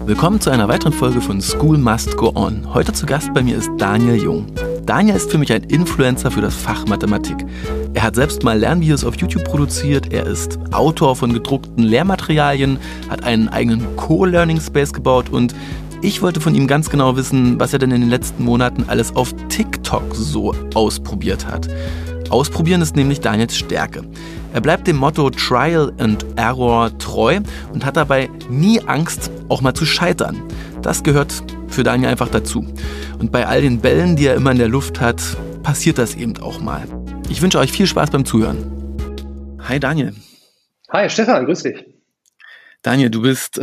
Willkommen zu einer weiteren Folge von School Must Go On. Heute zu Gast bei mir ist Daniel Jung. Daniel ist für mich ein Influencer für das Fach Mathematik. Er hat selbst mal Lernvideos auf YouTube produziert, er ist Autor von gedruckten Lehrmaterialien, hat einen eigenen Co-Learning Space gebaut und ich wollte von ihm ganz genau wissen, was er denn in den letzten Monaten alles auf TikTok so ausprobiert hat. Ausprobieren ist nämlich Daniels Stärke. Er bleibt dem Motto Trial and Error treu und hat dabei nie Angst, auch mal zu scheitern. Das gehört für Daniel einfach dazu. Und bei all den Bällen, die er immer in der Luft hat, passiert das eben auch mal. Ich wünsche euch viel Spaß beim Zuhören. Hi Daniel. Hi Stefan, grüß dich. Daniel, du bist,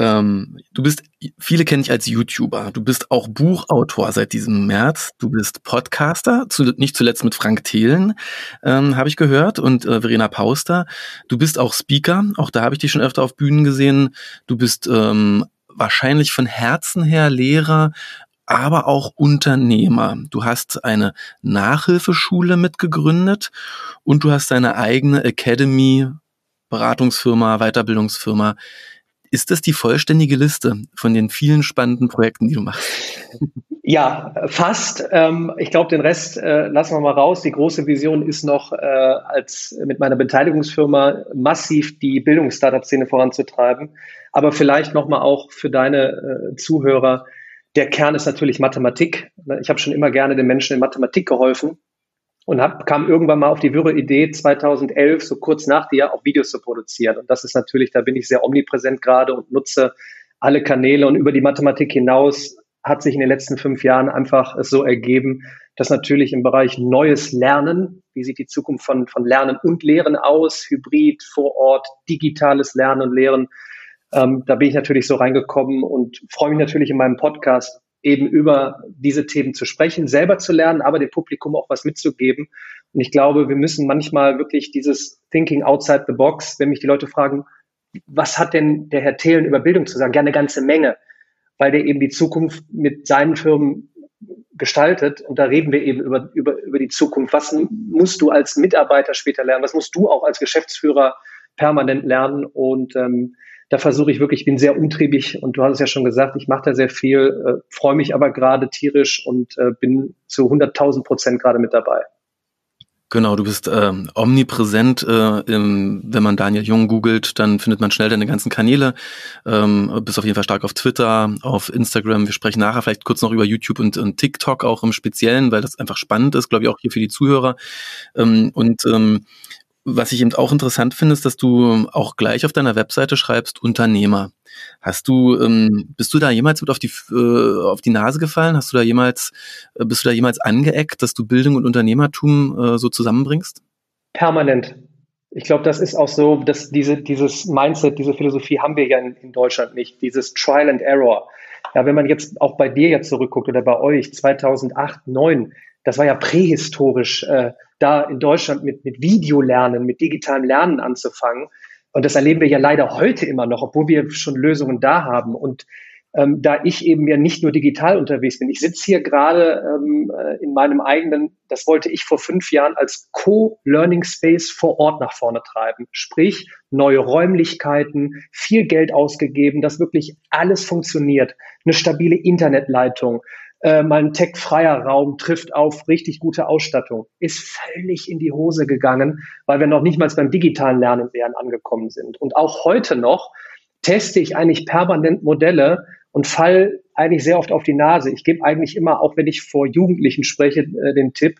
viele kennen dich als YouTuber. Du bist auch Buchautor seit diesem März. Du bist Podcaster, nicht zuletzt mit Frank Thelen, habe ich gehört, und Verena Pauster. Du bist auch Speaker, auch da habe ich dich schon öfter auf Bühnen gesehen. Du bist wahrscheinlich von Herzen her Lehrer, aber auch Unternehmer. Du hast eine Nachhilfeschule mitgegründet und du hast deine eigene Academy, Beratungsfirma, Weiterbildungsfirma. Ist das die vollständige Liste von den vielen spannenden Projekten, die du machst? Ja, fast. Ich glaube, den Rest lassen wir mal raus. Die große Vision ist noch, als mit meiner Beteiligungsfirma massiv die Bildungs-Startup-Szene voranzutreiben. Aber vielleicht nochmal auch für deine Zuhörer. Der Kern ist natürlich Mathematik. Ich habe schon immer gerne den Menschen in Mathematik geholfen und kam irgendwann mal auf die wirre Idee, 2011, so kurz nach dir, auch Videos zu produzieren. Und das ist natürlich, da bin ich sehr omnipräsent gerade und nutze alle Kanäle. Und über die Mathematik hinaus hat sich in den letzten 5 Jahren einfach es so ergeben, dass natürlich im Bereich neues Lernen, wie sieht die Zukunft von Lernen und Lehren aus, Hybrid, vor Ort, digitales Lernen und Lehren, da bin ich natürlich so reingekommen und freue mich natürlich in meinem Podcast eben über diese Themen zu sprechen, selber zu lernen, aber dem Publikum auch was mitzugeben. Und ich glaube, wir müssen manchmal wirklich dieses Thinking outside the box, wenn mich die Leute fragen, was hat denn der Herr Thelen über Bildung zu sagen? Gerne eine ganze Menge, weil der eben die Zukunft mit seinen Firmen gestaltet. Und da reden wir eben über die Zukunft. Was musst du als Mitarbeiter später lernen? Was musst du auch als Geschäftsführer permanent lernen? Und da versuche ich wirklich, ich bin sehr umtriebig und du hast es ja schon gesagt, ich mache da sehr viel, freue mich aber gerade tierisch und bin zu 100.000% gerade mit dabei. Genau, du bist omnipräsent. Wenn man Daniel Jung googelt, dann findet man schnell deine ganzen Kanäle. Bist auf jeden Fall stark auf Twitter, auf Instagram. Wir sprechen nachher vielleicht kurz noch über YouTube und TikTok auch im Speziellen, weil das einfach spannend ist, glaube ich, auch hier für die Zuhörer. Was ich eben auch interessant finde, ist, dass du auch gleich auf deiner Webseite schreibst Unternehmer. Bist du da jemals mit auf die Nase gefallen? Bist du da jemals angeeckt, dass du Bildung und Unternehmertum so zusammenbringst? Permanent. Ich glaube, das ist auch so, dass dieses Mindset, diese Philosophie haben wir ja in Deutschland nicht. Dieses Trial and Error. Ja, wenn man jetzt auch bei dir jetzt zurückguckt oder bei euch 2008, 2009, das war ja prähistorisch, da in Deutschland mit Videolernen, mit digitalem Lernen anzufangen. Und das erleben wir ja leider heute immer noch, obwohl wir schon Lösungen da haben. Und da ich eben ja nicht nur digital unterwegs bin, ich sitze hier gerade in meinem eigenen, das wollte ich vor 5 Jahren als Co-Learning Space vor Ort nach vorne treiben. Sprich, neue Räumlichkeiten, viel Geld ausgegeben, dass wirklich alles funktioniert. Eine stabile Internetleitung, mal ein tech-freier Raum trifft auf richtig gute Ausstattung, ist völlig in die Hose gegangen, weil wir noch nicht mal beim digitalen Lernen und Lehren angekommen sind. Und auch heute noch teste ich eigentlich permanent Modelle und fall eigentlich sehr oft auf die Nase. Ich gebe eigentlich immer, auch wenn ich vor Jugendlichen spreche, den Tipp,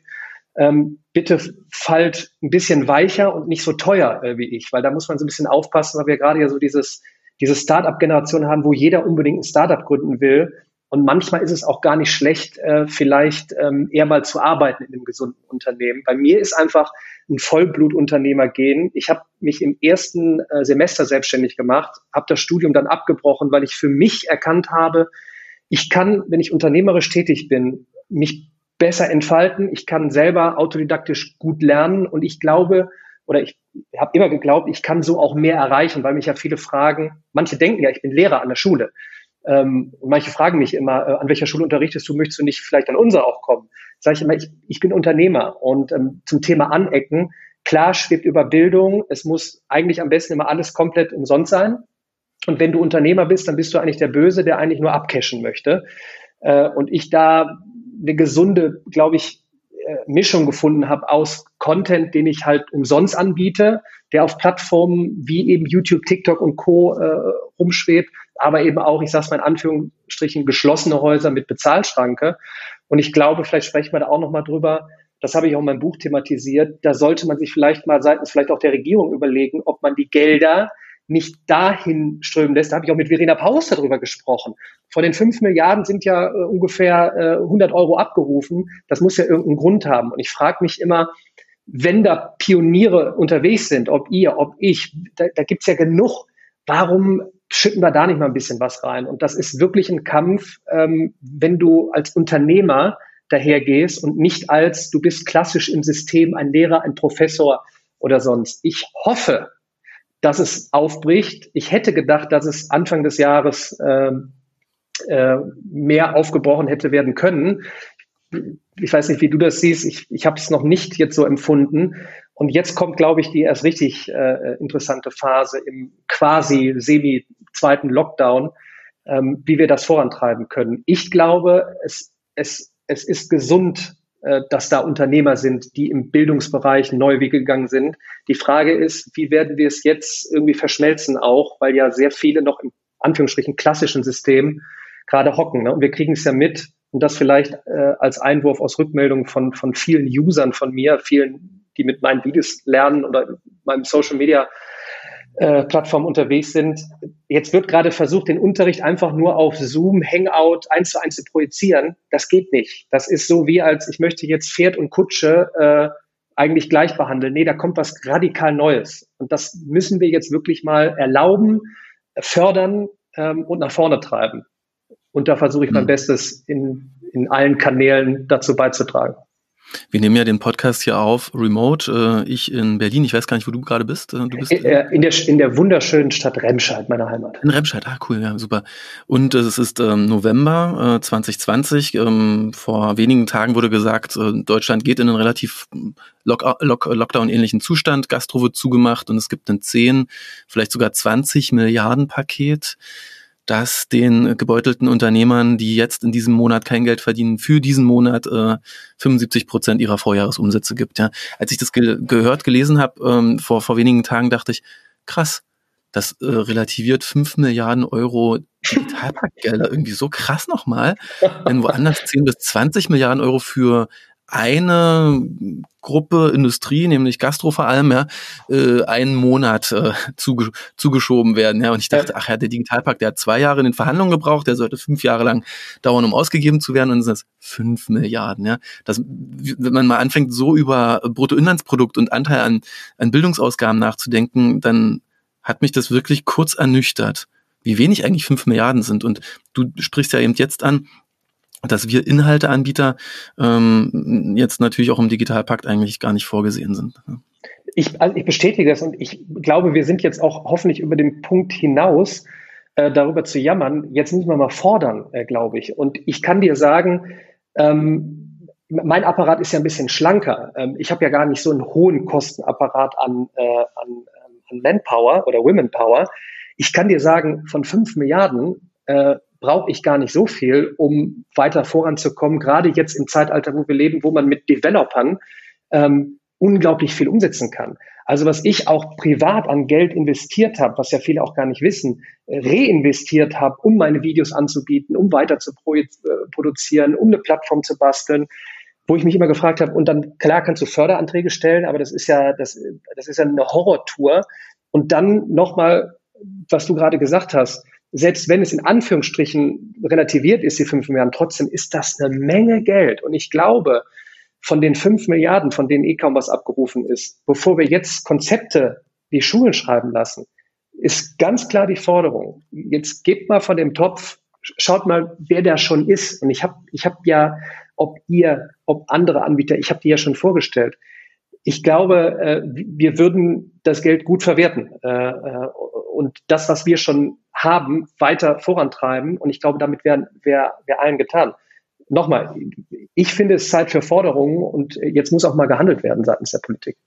bitte fallt ein bisschen weicher und nicht so teuer wie ich, weil da muss man so ein bisschen aufpassen, weil wir gerade ja so diese Start-up-Generation haben, wo jeder unbedingt ein Start-up gründen will. Und manchmal ist es auch gar nicht schlecht, vielleicht eher mal zu arbeiten in einem gesunden Unternehmen. Bei mir ist einfach ein Vollblutunternehmer gehen. Ich habe mich im ersten Semester selbstständig gemacht, habe das Studium dann abgebrochen, weil ich für mich erkannt habe, ich kann, wenn ich unternehmerisch tätig bin, mich besser entfalten. Ich kann selber autodidaktisch gut lernen und ich glaube, oder ich habe immer geglaubt, ich kann so auch mehr erreichen, weil mich ja viele fragen, manche denken ja, ich bin Lehrer an der Schule. Und manche fragen mich immer, an welcher Schule unterrichtest du, möchtest du nicht vielleicht an unser auch kommen? Sage ich immer, ich bin Unternehmer und zum Thema Anecken, klar schwebt über Bildung, es muss eigentlich am besten immer alles komplett umsonst sein, Und wenn du Unternehmer bist, dann bist du eigentlich der Böse, der eigentlich nur abcashen möchte. Und ich da eine gesunde, glaube ich, Mischung gefunden habe aus Content, den ich halt umsonst anbiete, der auf Plattformen wie eben YouTube, TikTok und Co. Rumschwebt, aber eben auch, ich sage es mal in Anführungsstrichen, geschlossene Häuser mit Bezahlschranke. Und ich glaube, vielleicht sprechen wir da auch nochmal drüber, das habe ich auch in meinem Buch thematisiert, da sollte man sich vielleicht mal seitens vielleicht auch der Regierung überlegen, ob man die Gelder nicht dahin strömen lässt. Da habe ich auch mit Verena Paus darüber gesprochen. Von den 5 Milliarden sind ja ungefähr 100 Euro abgerufen. Das muss ja irgendeinen Grund haben. Und ich frage mich immer, wenn da Pioniere unterwegs sind, ob ihr, ob ich, da gibt's ja genug. Warum schütten wir da nicht mal ein bisschen was rein? Und das ist wirklich ein Kampf, wenn du als Unternehmer dahergehst und nicht als, du bist klassisch im System ein Lehrer, ein Professor oder sonst. Ich hoffe, dass es aufbricht. Ich hätte gedacht, dass es Anfang des Jahres mehr aufgebrochen hätte werden können. Ich weiß nicht, wie du das siehst. Ich habe es noch nicht jetzt so empfunden. Und jetzt kommt, glaube ich, die erst richtig interessante Phase im quasi semi-zweiten Lockdown, wie wir das vorantreiben können. Ich glaube, es ist gesund, dass da Unternehmer sind, die im Bildungsbereich neue Wege gegangen sind. Die Frage ist, wie werden wir es jetzt irgendwie verschmelzen auch, weil ja sehr viele noch im Anführungsstrichen klassischen System gerade hocken. Ne? Und wir kriegen es ja mit, und das vielleicht als Einwurf aus Rückmeldungen von vielen Usern von mir, vielen, die mit meinen Videos lernen oder meinem Social Media Plattformen unterwegs sind. Jetzt wird gerade versucht, den Unterricht einfach nur auf Zoom, Hangout 1:1 zu projizieren. Das geht nicht. Das ist so wie als ich möchte jetzt Pferd und Kutsche eigentlich gleich behandeln. Nee, da kommt was radikal Neues. Und das müssen wir jetzt wirklich mal erlauben, fördern und nach vorne treiben. Und da versuche ich mein Bestes in allen Kanälen dazu beizutragen. Wir nehmen ja den Podcast hier auf, remote. Ich in Berlin, ich weiß gar nicht, wo du gerade bist. Du bist in der wunderschönen Stadt Remscheid, meiner Heimat. In Remscheid, cool, ja, super. Und es ist November 2020. Vor wenigen Tagen wurde gesagt, Deutschland geht in einen relativ Lockdown-ähnlichen Zustand. Gastro wird zugemacht und es gibt ein 10, vielleicht sogar 20 Milliarden Paket, das den gebeutelten Unternehmern, die jetzt in diesem Monat kein Geld verdienen, für diesen Monat 75% ihrer Vorjahresumsätze gibt. Ja. Als ich das gelesen habe, vor wenigen Tagen, dachte ich, krass, das relativiert 5 Milliarden Euro Digitalpaktgelder irgendwie so krass nochmal, wenn woanders 10 bis 20 Milliarden Euro für eine Gruppe Industrie, nämlich Gastro vor allem, ja, einen Monat zugeschoben werden. Ja, und ich dachte, ach ja, der Digitalpakt, der hat 2 Jahre in den Verhandlungen gebraucht, der sollte 5 Jahre lang dauern, um ausgegeben zu werden, und dann sind das 5 Milliarden. Ja, wenn man mal anfängt, so über Bruttoinlandsprodukt und Anteil an Bildungsausgaben nachzudenken, dann hat mich das wirklich kurz ernüchtert, wie wenig eigentlich 5 Milliarden sind. Und du sprichst ja eben jetzt an, dass wir Inhalteanbieter jetzt natürlich auch im Digitalpakt eigentlich gar nicht vorgesehen sind. Ich bestätige das, und ich glaube, wir sind jetzt auch hoffentlich über den Punkt hinaus, darüber zu jammern. Jetzt müssen wir mal fordern, glaube ich. Und ich kann dir sagen, mein Apparat ist ja ein bisschen schlanker. Ich habe ja gar nicht so einen hohen Kostenapparat an Manpower oder Womenpower. Ich kann dir sagen, von 5 Milliarden brauche ich gar nicht so viel, um weiter voranzukommen, gerade jetzt im Zeitalter, wo wir leben, wo man mit Developern unglaublich viel umsetzen kann. Also was ich auch privat an Geld investiert habe, was ja viele auch gar nicht wissen, reinvestiert habe, um meine Videos anzubieten, um weiter zu produzieren, um eine Plattform zu basteln, wo ich mich immer gefragt habe, und dann, klar, kannst du Förderanträge stellen, aber das ist ja eine Horrortour. Und dann nochmal, was du gerade gesagt hast, selbst wenn es in Anführungsstrichen relativiert ist, die 5 Milliarden, trotzdem ist das eine Menge Geld. Und ich glaube, von den 5 Milliarden, von denen kaum was abgerufen ist, bevor wir jetzt Konzepte die Schulen schreiben lassen, ist ganz klar die Forderung, jetzt gebt mal von dem Topf, schaut mal, wer da schon ist. Und ich hab ja, ob andere Anbieter, ich habe die ja schon vorgestellt. Ich glaube, wir würden das Geld gut verwerten und das, was wir schon haben, weiter vorantreiben. Und ich glaube, damit wäre allen getan. Nochmal, ich finde es Zeit für Forderungen, und jetzt muss auch mal gehandelt werden seitens der Politik.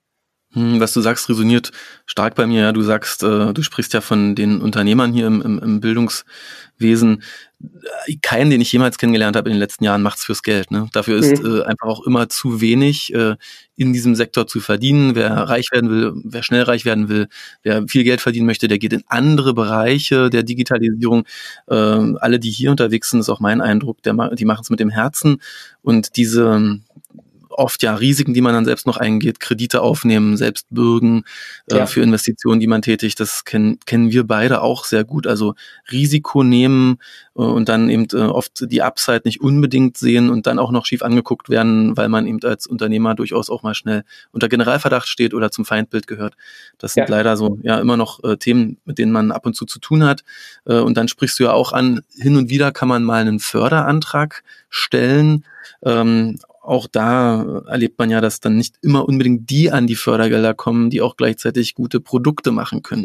Was du sagst, resoniert stark bei mir. Ja, du sagst, du sprichst ja von den Unternehmern hier im Bildungswesen. Keinen, den ich jemals kennengelernt habe in den letzten Jahren, macht's fürs Geld. Ne? Dafür ist einfach auch immer zu wenig in diesem Sektor zu verdienen. Wer reich werden will, wer schnell reich werden will, wer viel Geld verdienen möchte, der geht in andere Bereiche der Digitalisierung. Alle, die hier unterwegs sind, ist auch mein Eindruck, die machen es mit dem Herzen. Und diese oft ja Risiken, die man dann selbst noch eingeht, Kredite aufnehmen, selbst bürgen für Investitionen, die man tätigt, das kennen wir beide auch sehr gut. Also Risiko nehmen und dann eben oft die Upside nicht unbedingt sehen und dann auch noch schief angeguckt werden, weil man eben als Unternehmer durchaus auch mal schnell unter Generalverdacht steht oder zum Feindbild gehört. Das sind leider so immer noch Themen, mit denen man ab und zu tun hat. Und dann sprichst du ja auch an, hin und wieder kann man mal einen Förderantrag stellen. Auch da erlebt man ja, dass dann nicht immer unbedingt die an die Fördergelder kommen, die auch gleichzeitig gute Produkte machen können.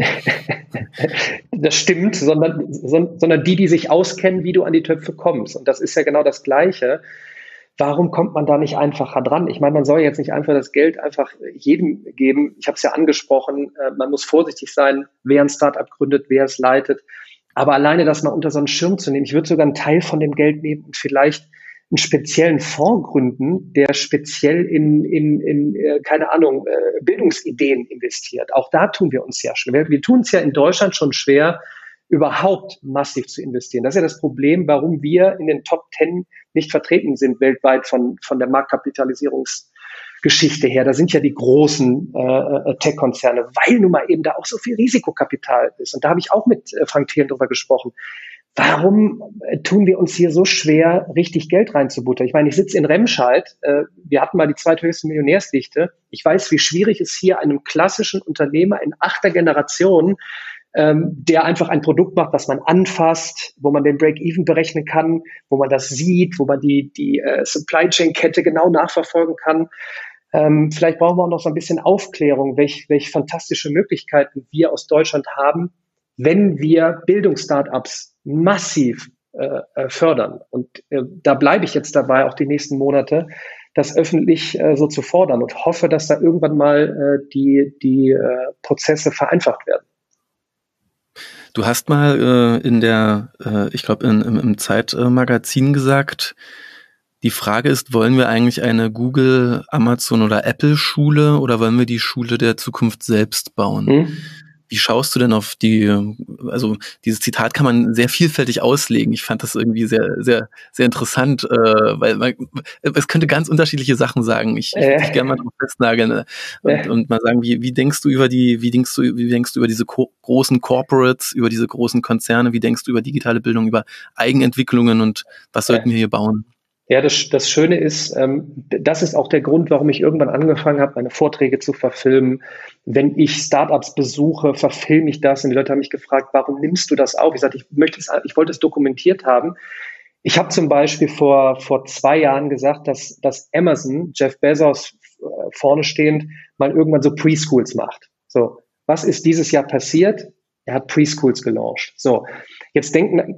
Das stimmt, sondern die sich auskennen, wie du an die Töpfe kommst. Und das ist ja genau das Gleiche. Warum kommt man da nicht einfacher dran? Ich meine, man soll jetzt nicht einfach das Geld einfach jedem geben. Ich habe es ja angesprochen, man muss vorsichtig sein, wer ein Startup gründet, wer es leitet. Aber alleine das mal unter so einen Schirm zu nehmen, ich würde sogar einen Teil von dem Geld nehmen und vielleicht einen speziellen Fonds gründen, der speziell in keine Ahnung, Bildungsideen investiert. Auch da tun wir uns ja schwer. Wir tun es ja in Deutschland schon schwer, überhaupt massiv zu investieren. Das ist ja das Problem, warum wir in den Top 10 nicht vertreten sind weltweit von der Marktkapitalisierungsgeschichte her. Da sind ja die großen Tech-Konzerne, weil nun mal eben da auch so viel Risikokapital ist. Und da habe ich auch mit Frank Thelen drüber gesprochen. Warum tun wir uns hier so schwer, richtig Geld reinzubuttern? Ich meine, ich sitze in Remscheid. Wir hatten mal die zweithöchste Millionärsdichte. Ich weiß, wie schwierig es hier einem klassischen Unternehmer in 8. Generation, der einfach ein Produkt macht, was man anfasst, wo man den Break-Even berechnen kann, wo man das sieht, wo man die Supply-Chain-Kette genau nachverfolgen kann. Vielleicht brauchen wir auch noch so ein bisschen Aufklärung, welche fantastische Möglichkeiten wir aus Deutschland haben, wenn wir Bildungsstartups massiv fördern. Und da bleibe ich jetzt dabei, auch die nächsten Monate, das öffentlich so zu fordern und hoffe, dass da irgendwann mal die Prozesse vereinfacht werden. Du hast mal ich glaube im Zeitmagazin gesagt, die Frage ist, wollen wir eigentlich eine Google, Amazon oder Apple Schule oder wollen wir die Schule der Zukunft selbst bauen? Wie schaust du denn auf also dieses Zitat kann man sehr vielfältig auslegen. Ich fand das irgendwie sehr, sehr, sehr interessant, weil es könnte ganz unterschiedliche Sachen sagen. Ich würde dich gerne mal drauf festnageln und mal sagen, wie denkst du über wie denkst du über diese großen Corporates, über diese großen Konzerne, wie denkst du über digitale Bildung, über Eigenentwicklungen und was sollten wir hier bauen? Ja, das Schöne ist, das ist auch der Grund, warum ich irgendwann angefangen habe, meine Vorträge zu verfilmen. Wenn ich Startups besuche, verfilme ich das. Und die Leute haben mich gefragt, warum nimmst du das auf? Ich sagte, ich wollte es dokumentiert haben. Ich habe zum Beispiel vor 2 Jahren gesagt, dass Amazon, Jeff Bezos vorne stehend, mal irgendwann so Preschools macht. So, was ist dieses Jahr passiert? Er hat Preschools gelauncht. So, jetzt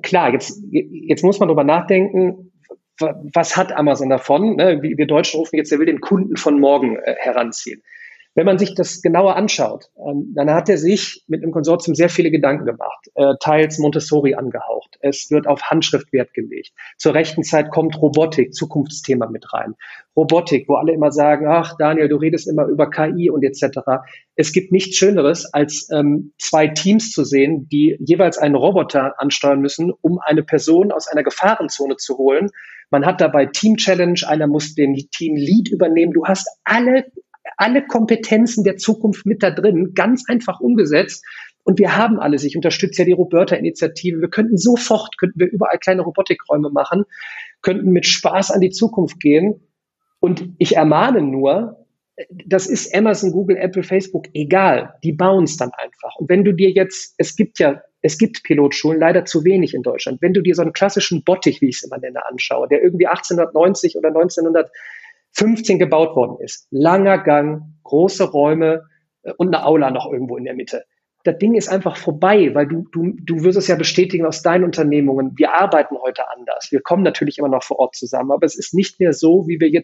muss man drüber nachdenken, was hat Amazon davon? Wir Deutschen rufen jetzt, er will den Kunden von morgen heranziehen. Wenn man sich das genauer anschaut, dann hat er sich mit einem Konsortium sehr viele Gedanken gemacht, teils Montessori angehaucht. Es wird auf Handschrift Wert gelegt. Zur rechten Zeit kommt Robotik, Zukunftsthema mit rein. Robotik, wo alle immer sagen, ach Daniel, du redest immer über KI und etc. Es gibt nichts Schöneres, als 2 Teams zu sehen, die jeweils einen Roboter ansteuern müssen, um eine Person aus einer Gefahrenzone zu holen. Man hat dabei Team Challenge, einer muss den Team Lead übernehmen. Du hast alle Kompetenzen der Zukunft mit da drin, ganz einfach umgesetzt. Und wir haben alles. Ich unterstütze ja die Roberta-Initiative. Könnten wir überall kleine Robotikräume machen, könnten mit Spaß an die Zukunft gehen. Und ich ermahne nur, das ist Amazon, Google, Apple, Facebook, egal. Die bauen es dann einfach. Und wenn du dir jetzt, es gibt Pilotschulen, leider zu wenig in Deutschland. Wenn du dir so einen klassischen Bottich, wie ich es immer nenne, anschaue, der irgendwie 1890 oder 1915 gebaut worden ist. Langer Gang, große Räume und eine Aula noch irgendwo in der Mitte. Das Ding ist einfach vorbei, weil du wirst es ja bestätigen aus deinen Unternehmungen. Wir arbeiten heute anders. Wir kommen natürlich immer noch vor Ort zusammen, aber es ist nicht mehr so, wie wir jetzt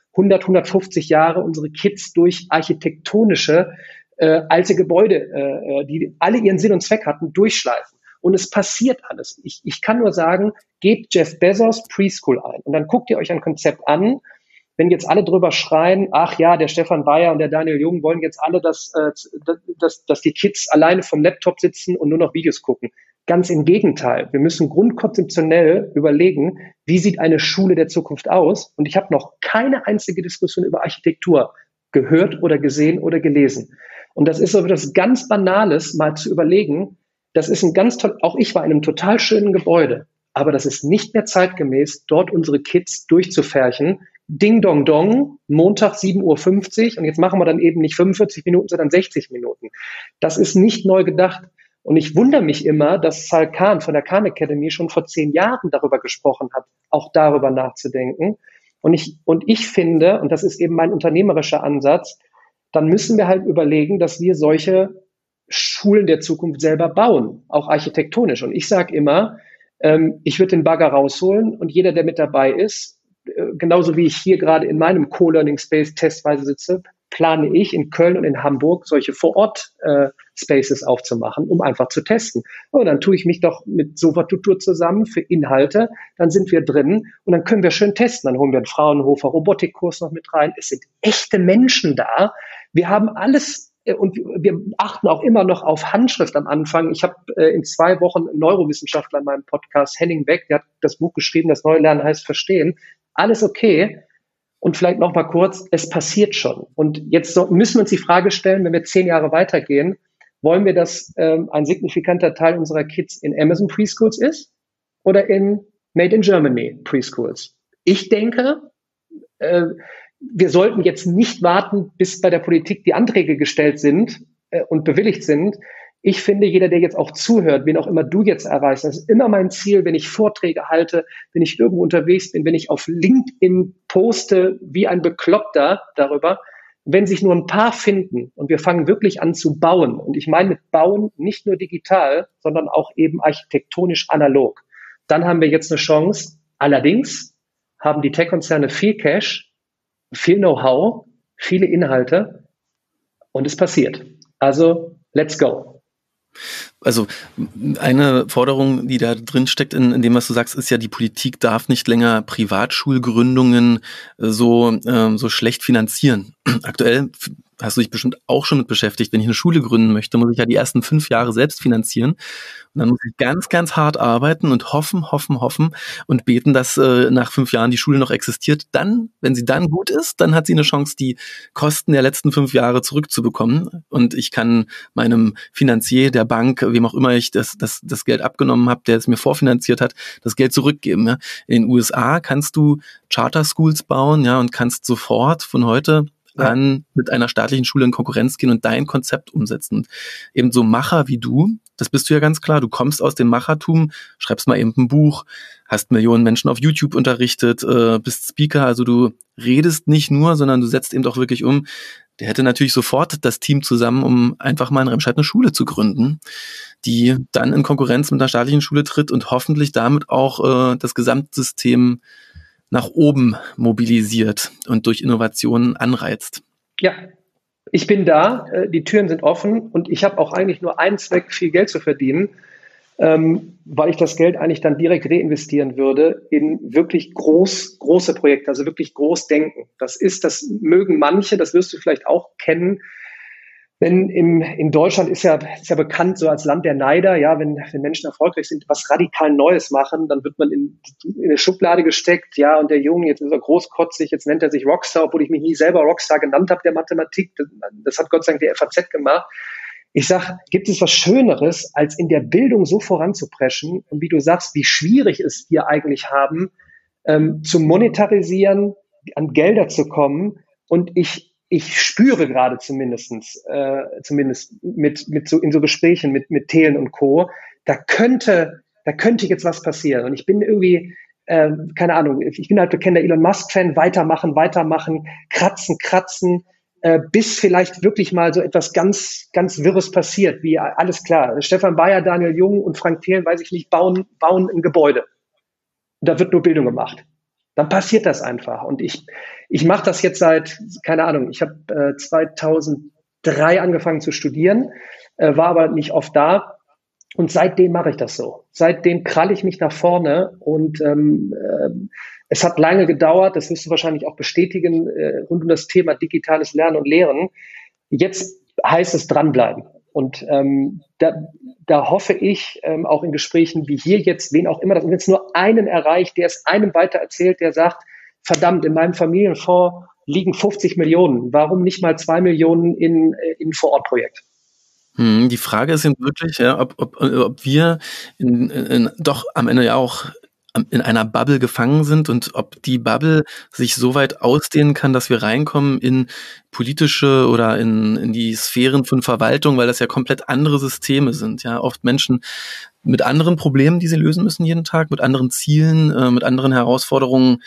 150 Jahre unsere Kids durch architektonische alte Gebäude, die alle ihren Sinn und Zweck hatten, durchschleifen. Und es passiert alles. Ich kann nur sagen, gebt Jeff Bezos Preschool ein und dann guckt ihr euch ein Konzept an. Wenn jetzt alle drüber schreien, ach ja, der Stefan Bayer und der Daniel Jung wollen jetzt alle, dass die Kids alleine vom Laptop sitzen und nur noch Videos gucken. Ganz im Gegenteil. Wir müssen grundkonzeptionell überlegen, wie sieht eine Schule der Zukunft aus? Und ich habe noch keine einzige Diskussion über Architektur gehört oder gesehen oder gelesen. Und das ist so etwas ganz Banales, mal zu überlegen, das ist ein ganz toll, auch ich war in einem total schönen Gebäude, aber das ist nicht mehr zeitgemäß, dort unsere Kids durchzufärchen. Ding, dong, dong, Montag 7:50 Uhr und jetzt machen wir dann eben nicht 45 Minuten, sondern 60 Minuten. Das ist nicht neu gedacht. Und ich wundere mich immer, dass Sal Khan von der Khan Academy schon vor 10 Jahren darüber gesprochen hat, auch darüber nachzudenken. Und ich finde, und das ist eben mein unternehmerischer Ansatz, dann müssen wir halt überlegen, dass wir solche Schulen der Zukunft selber bauen, auch architektonisch. Und ich sage immer, ich würde den Bagger rausholen und jeder, der mit dabei ist, genauso wie ich hier gerade in meinem Co-Learning Space testweise sitze, plane ich in Köln und in Hamburg solche Vor-Ort-Spaces aufzumachen, um einfach zu testen. Und dann tue ich mich doch mit Sofa-Tutor zusammen für Inhalte, dann sind wir drin und dann können wir schön testen. Dann holen wir einen Fraunhofer Robotikkurs noch mit rein. Es sind echte Menschen da. Wir haben alles und wir achten auch immer noch auf Handschrift am Anfang. Ich habe in 2 Wochen einen Neurowissenschaftler in meinem Podcast, Henning Beck, der hat das Buch geschrieben, das Neue Lernen heißt Verstehen. Alles okay. Und vielleicht noch mal kurz, es passiert schon. Und jetzt müssen wir uns die Frage stellen, wenn wir 10 Jahre weitergehen, wollen wir, dass ein signifikanter Teil unserer Kids in Amazon Preschools ist oder in Made in Germany Preschools? Ich denke, wir sollten jetzt nicht warten, bis bei der Politik die Anträge gestellt sind und bewilligt sind. Ich finde, jeder, der jetzt auch zuhört, wen auch immer du jetzt erreichst, das ist immer mein Ziel, wenn ich Vorträge halte, wenn ich irgendwo unterwegs bin, wenn ich auf LinkedIn poste, wie ein Bekloppter darüber, wenn sich nur ein paar finden und wir fangen wirklich an zu bauen. Und ich meine mit bauen nicht nur digital, sondern auch eben architektonisch analog. Dann haben wir jetzt eine Chance. Allerdings haben die Tech-Konzerne viel Cash, viel Know-how, viele Inhalte und es passiert. Also, let's go. Also eine Forderung, die da drin steckt in dem, was du sagst, ist ja, die Politik darf nicht länger Privatschulgründungen so schlecht finanzieren. Aktuell hast du dich bestimmt auch schon mit beschäftigt. Wenn ich eine Schule gründen möchte, muss ich ja die ersten 5 Jahre selbst finanzieren. Und dann muss ich ganz, ganz hart arbeiten und hoffen und beten, dass nach 5 Jahren die Schule noch existiert. Dann, wenn sie dann gut ist, dann hat sie eine Chance, die Kosten der letzten 5 Jahre zurückzubekommen. Und ich kann meinem Finanzier, der Bank, wem auch immer ich das Geld abgenommen habe, der es mir vorfinanziert hat, das Geld zurückgeben. Ja. In den USA kannst du Charter Schools bauen, ja, und kannst sofort von heute an mit einer staatlichen Schule in Konkurrenz gehen und dein Konzept umsetzen. Und eben so Macher wie du, das bist du ja ganz klar, du kommst aus dem Machertum, schreibst mal eben ein Buch, hast Millionen Menschen auf YouTube unterrichtet, bist Speaker, also du redest nicht nur, sondern du setzt eben auch wirklich um. Der hätte natürlich sofort das Team zusammen, um einfach mal in Remscheid eine Schule zu gründen, die dann in Konkurrenz mit einer staatlichen Schule tritt und hoffentlich damit auch das Gesamtsystem nach oben mobilisiert und durch Innovationen anreizt. Ja, ich bin da, die Türen sind offen und ich habe auch eigentlich nur einen Zweck, viel Geld zu verdienen, weil ich das Geld eigentlich dann direkt reinvestieren würde in wirklich große Projekte, also wirklich groß denken. Das mögen manche, das wirst du vielleicht auch kennen. Wenn in Deutschland ist ja bekannt so als Land der Neider, ja, wenn Menschen erfolgreich sind, was radikal Neues machen, dann wird man in eine Schublade gesteckt, ja, und der Junge, jetzt ist er großkotzig, jetzt nennt er sich Rockstar, obwohl ich mich nie selber Rockstar genannt habe, der Mathematik, das hat Gott sei Dank die FAZ gemacht. Ich sag, gibt es was Schöneres, als in der Bildung so voranzupreschen, und wie du sagst, wie schwierig es wir eigentlich haben, zu monetarisieren, an Gelder zu kommen, und ich spüre gerade zumindest mit so in so Gesprächen mit Thelen und Co., da könnte jetzt was passieren. Und ich bin irgendwie, keine Ahnung, ich bin halt bekennender Elon Musk-Fan, weitermachen, kratzen, bis vielleicht wirklich mal so etwas ganz, ganz Wirres passiert, wie alles klar. Stefan Bayer, Daniel Jung und Frank Thelen, weiß ich nicht, bauen ein Gebäude. Und da wird nur Bildung gemacht. Dann passiert das einfach. Und ich mache das jetzt seit, keine Ahnung, ich habe 2003 angefangen zu studieren, war aber nicht oft da. Und seitdem mache ich das so. Seitdem kralle ich mich nach vorne und es hat lange gedauert, das wirst du wahrscheinlich auch bestätigen, rund um das Thema digitales Lernen und Lehren. Jetzt heißt es dranbleiben. Und da hoffe ich auch in Gesprächen wie hier jetzt, wen auch immer, dass wenn es nur einen erreicht, der es einem weitererzählt, der sagt, verdammt, in meinem Familienfonds liegen 50 Millionen. Warum nicht mal 2 Millionen in Vorortprojekt? Die Frage ist eben wirklich, ja, ob wir doch am Ende ja auch in einer Bubble gefangen sind und ob die Bubble sich so weit ausdehnen kann, dass wir reinkommen in politische oder in die Sphären von Verwaltung, weil das ja komplett andere Systeme sind. Ja, oft Menschen mit anderen Problemen, die sie lösen müssen jeden Tag, mit anderen Zielen, mit anderen Herausforderungen,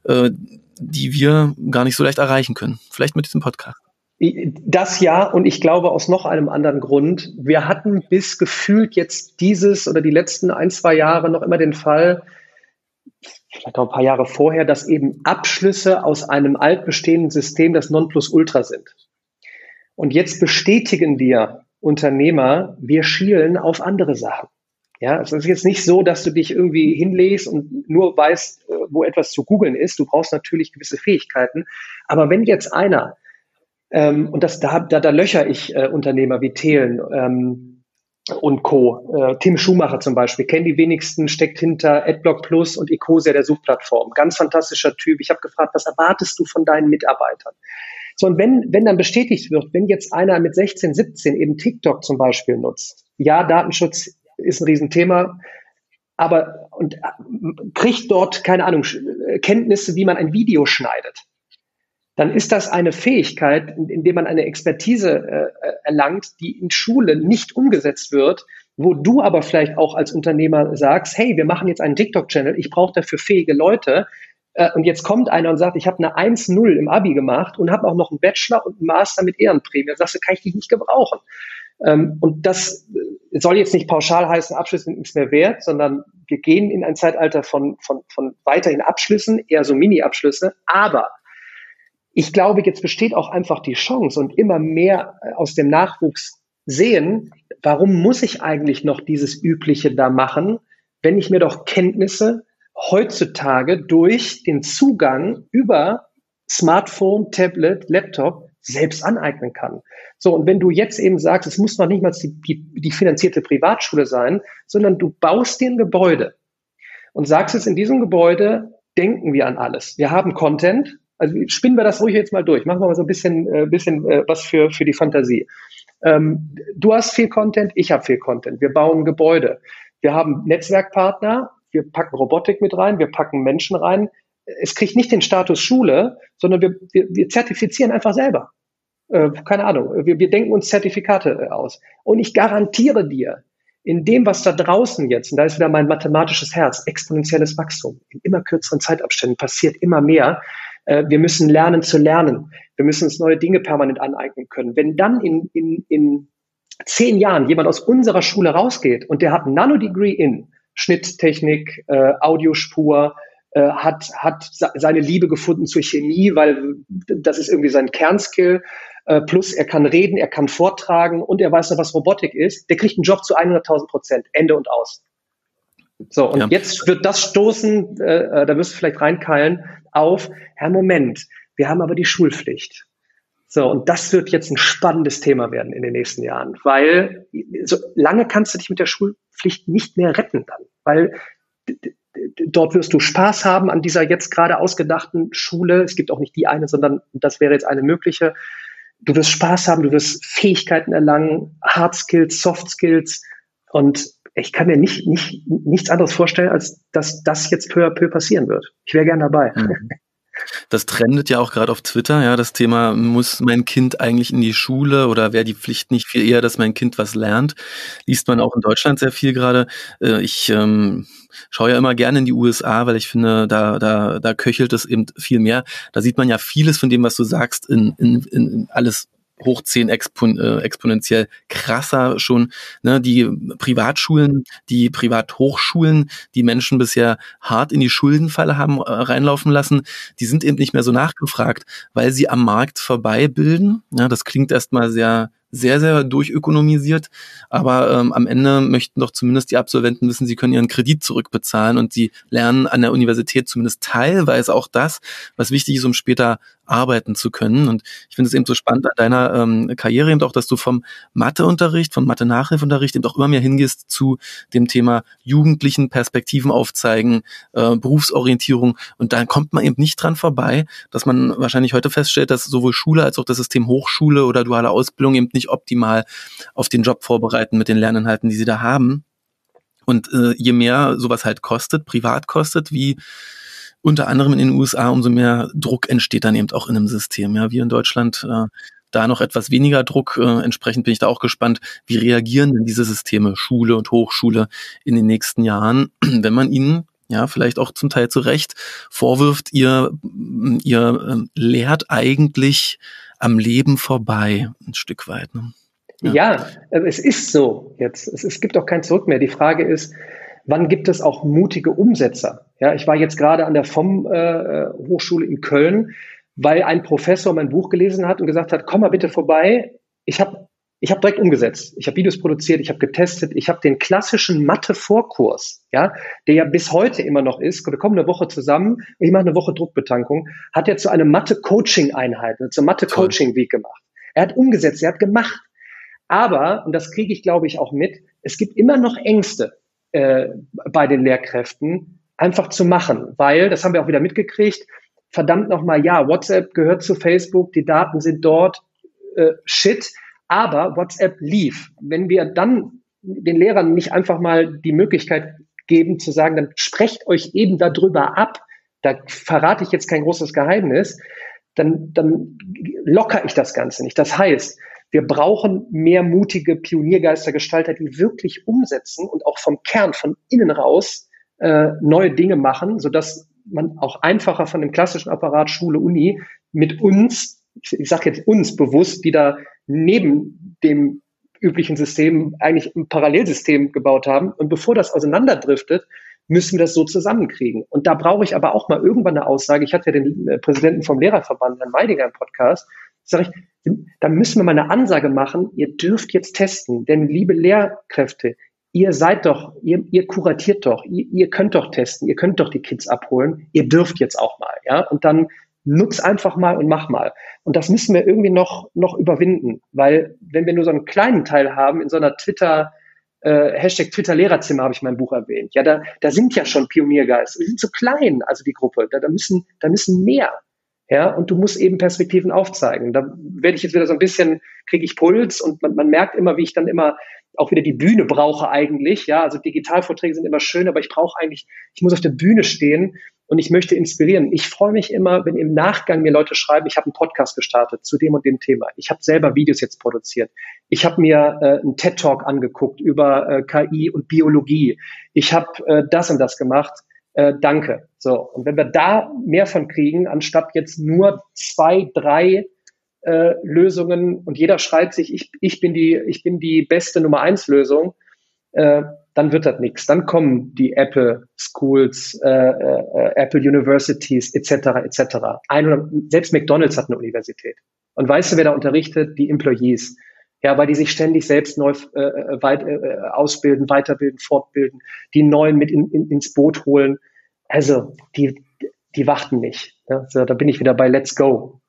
die wir gar nicht so leicht erreichen können. Vielleicht mit diesem Podcast. Das ja, und ich glaube aus noch einem anderen Grund. Wir hatten bis gefühlt jetzt dieses oder die letzten 1-2 Jahre noch immer den Fall, vielleicht auch ein paar Jahre vorher, dass eben Abschlüsse aus einem altbestehenden System das Nonplusultra sind. Und jetzt bestätigen wir Unternehmer, wir schielen auf andere Sachen. Ja, es ist jetzt nicht so, dass du dich irgendwie hinlegst und nur weißt, wo etwas zu googeln ist. Du brauchst natürlich gewisse Fähigkeiten. Aber wenn jetzt einer und da löcher ich Unternehmer wie Thelen und Co. Tim Schumacher zum Beispiel, kennen die wenigsten, steckt hinter Adblock Plus und Ecosia, der Suchplattform. Ganz fantastischer Typ. Ich habe gefragt, was erwartest du von deinen Mitarbeitern? So, und wenn dann bestätigt wird, wenn jetzt einer mit 16, 17 eben TikTok zum Beispiel nutzt, ja, Datenschutz ist ein Riesenthema, aber und kriegt dort, keine Ahnung, Kenntnisse, wie man ein Video schneidet, dann ist das eine Fähigkeit, indem man eine Expertise erlangt, die in Schule nicht umgesetzt wird, wo du aber vielleicht auch als Unternehmer sagst, hey, wir machen jetzt einen TikTok-Channel, ich brauche dafür fähige Leute. Und jetzt kommt einer und sagt, ich habe eine 1,0 im Abi gemacht und habe auch noch einen Bachelor und einen Master mit Ehrenprämie. Dann sagst du, kann ich dich nicht gebrauchen. Und das soll jetzt nicht pauschal heißen, Abschlüsse sind nichts mehr wert, sondern wir gehen in ein Zeitalter von weiterhin Abschlüssen, eher so Mini-Abschlüsse, aber ich glaube, jetzt besteht auch einfach die Chance und immer mehr aus dem Nachwuchs sehen, warum muss ich eigentlich noch dieses Übliche da machen, wenn ich mir doch Kenntnisse heutzutage durch den Zugang über Smartphone, Tablet, Laptop selbst aneignen kann. So, und wenn du jetzt eben sagst, es muss noch nicht mal die finanzierte Privatschule sein, sondern du baust dir ein Gebäude und sagst es, in diesem Gebäude denken wir an alles. Wir haben Content. Also spinnen wir das ruhig jetzt mal durch. Machen wir mal so ein bisschen was für die Fantasie. Du hast viel Content, ich habe viel Content. Wir bauen Gebäude. Wir haben Netzwerkpartner, wir packen Robotik mit rein, wir packen Menschen rein. Es kriegt nicht den Status Schule, sondern wir zertifizieren einfach selber. Keine Ahnung, wir denken uns Zertifikate aus. Und ich garantiere dir, in dem, was da draußen jetzt, und da ist wieder mein mathematisches Herz, exponentielles Wachstum, in immer kürzeren Zeitabständen passiert immer mehr. Wir müssen lernen zu lernen. Wir müssen uns neue Dinge permanent aneignen können. Wenn dann in 10 Jahren jemand aus unserer Schule rausgeht und der hat ein Nano-Degree in Schnitttechnik, Audiospur, hat seine Liebe gefunden zur Chemie, weil das ist irgendwie sein Kernskill, plus er kann reden, er kann vortragen und er weiß noch, was Robotik ist, der kriegt einen Job zu 100.000%, Ende und aus. So, und jetzt wird das stoßen, da wirst du vielleicht reinkeilen, auf, Herr, Moment, wir haben aber die Schulpflicht. So, und das wird jetzt ein spannendes Thema werden in den nächsten Jahren, weil so lange kannst du dich mit der Schulpflicht nicht mehr retten dann, weil dort wirst du Spaß haben an dieser jetzt gerade ausgedachten Schule. Es gibt auch nicht die eine, sondern das wäre jetzt eine mögliche. Du wirst Spaß haben, du wirst Fähigkeiten erlangen, Hard Skills, Soft Skills, und ich kann mir nichts anderes vorstellen, als dass das jetzt peu à peu passieren wird. Ich wäre gern dabei. Das trendet ja auch gerade auf Twitter, ja, das Thema, muss mein Kind eigentlich in die Schule oder wäre die Pflicht nicht viel eher, dass mein Kind was lernt? Liest man auch in Deutschland sehr viel gerade. Ich schaue ja immer gerne in die USA, weil ich finde, da köchelt es eben viel mehr. Da sieht man ja vieles von dem, was du sagst, in alles hoch 10 exponentiell krasser schon. Ne? Die Privatschulen, die Privathochschulen, die Menschen bisher hart in die Schuldenfalle haben reinlaufen lassen, die sind eben nicht mehr so nachgefragt, weil sie am Markt vorbei bilden. Ja, das klingt erstmal sehr, sehr durchökonomisiert, aber am Ende möchten doch zumindest die Absolventen wissen, sie können ihren Kredit zurückbezahlen und sie lernen an der Universität zumindest teilweise auch das, was wichtig ist, um später arbeiten zu können. Und ich finde es eben so spannend an deiner Karriere eben auch, dass du vom Matheunterricht, vom Mathe-Nachhilfeunterricht eben auch immer mehr hingehst zu dem Thema Jugendlichen Perspektiven aufzeigen, Berufsorientierung. Und da kommt man eben nicht dran vorbei, dass man wahrscheinlich heute feststellt, dass sowohl Schule als auch das System Hochschule oder duale Ausbildung eben nicht optimal auf den Job vorbereiten mit den Lerninhalten, die sie da haben. Und je mehr sowas halt kostet, privat kostet, wie unter anderem in den USA, umso mehr Druck entsteht dann eben auch in einem System. Ja, wir in Deutschland da noch etwas weniger Druck. Entsprechend bin ich da auch gespannt, wie reagieren denn diese Systeme, Schule und Hochschule, in den nächsten Jahren, wenn man ihnen ja vielleicht auch zum Teil zu Recht vorwirft, ihr lehrt eigentlich am Leben vorbei, ein Stück weit. Ne? Ja, es ist so jetzt. Es gibt auch kein Zurück mehr. Die Frage ist, wann gibt es auch mutige Umsetzer? Ja, ich war jetzt gerade an der FOM Hochschule in Köln, weil ein Professor mein Buch gelesen hat und gesagt hat, komm mal bitte vorbei. Ich habe direkt umgesetzt. Ich habe Videos produziert, ich habe getestet, ich habe den klassischen Mathe-Vorkurs, ja, der ja bis heute immer noch ist. Wir kommen eine Woche zusammen, ich mache eine Woche Druckbetankung, hat er zu einer Mathe-Coaching-Einheit, zur Mathe-Coaching-Week gemacht. Er hat umgesetzt, er hat gemacht. Aber, und das kriege ich, glaube ich, auch mit, es gibt immer noch Ängste bei den Lehrkräften, einfach zu machen, weil, das haben wir auch wieder mitgekriegt, verdammt nochmal, ja, WhatsApp gehört zu Facebook, die Daten sind dort, shit, aber WhatsApp lief. Wenn wir dann den Lehrern nicht einfach mal die Möglichkeit geben zu sagen, dann sprecht euch eben darüber ab, da verrate ich jetzt kein großes Geheimnis, dann locker ich das Ganze nicht. Das heißt, wir brauchen mehr mutige Pioniergeistergestalter, die wirklich umsetzen und auch vom Kern, von innen raus neue Dinge machen, sodass man auch einfacher von dem klassischen Apparat Schule, Uni mit uns, ich sage jetzt uns bewusst, die da neben dem üblichen System eigentlich ein Parallelsystem gebaut haben. Und bevor das auseinanderdriftet, müssen wir das so zusammenkriegen. Und da brauche ich aber auch mal irgendwann eine Aussage. Ich hatte ja den Präsidenten vom Lehrerverband, Herrn Meidinger, im Podcast. Sage ich, da müssen wir mal eine Ansage machen. Ihr dürft jetzt testen. Denn liebe Lehrkräfte, ihr seid doch, ihr kuratiert doch, ihr könnt doch testen, ihr könnt doch die Kids abholen. Ihr dürft jetzt auch mal, ja. Und dann nutz einfach mal und mach mal. Und das müssen wir irgendwie noch überwinden. Weil, wenn wir nur so einen kleinen Teil haben in so einer Hashtag Twitter-Lehrerzimmer habe ich mein Buch erwähnt. Ja, da sind ja schon Pioniergeister. Die sind zu klein, also die Gruppe. Da müssen mehr. Ja, und du musst eben Perspektiven aufzeigen. Da werde ich jetzt wieder so ein bisschen, kriege ich Puls und man merkt immer, wie ich dann immer auch wieder die Bühne brauche eigentlich. Ja, also Digitalvorträge sind immer schön, aber ich muss auf der Bühne stehen und ich möchte inspirieren. Ich freue mich immer, wenn im Nachgang mir Leute schreiben, ich habe einen Podcast gestartet zu dem und dem Thema. Ich habe selber Videos jetzt produziert. Ich habe mir einen TED-Talk angeguckt über KI und Biologie. Ich habe das und das gemacht. Danke. So. Und wenn wir da mehr von kriegen, anstatt jetzt nur 2, 3 Lösungen und jeder schreit sich, ich bin die beste Nummer 1 Lösung, dann wird das nichts. Dann kommen die Apple Schools, Apple Universities etc. Selbst McDonald's hat eine Universität. Und weißt du, wer da unterrichtet? Die Employees. Ja, weil die sich ständig selbst neu ausbilden, weiterbilden, fortbilden, die Neuen mit ins Boot holen. Also, die warten nicht. Ja, so, da bin ich wieder bei Let's Go.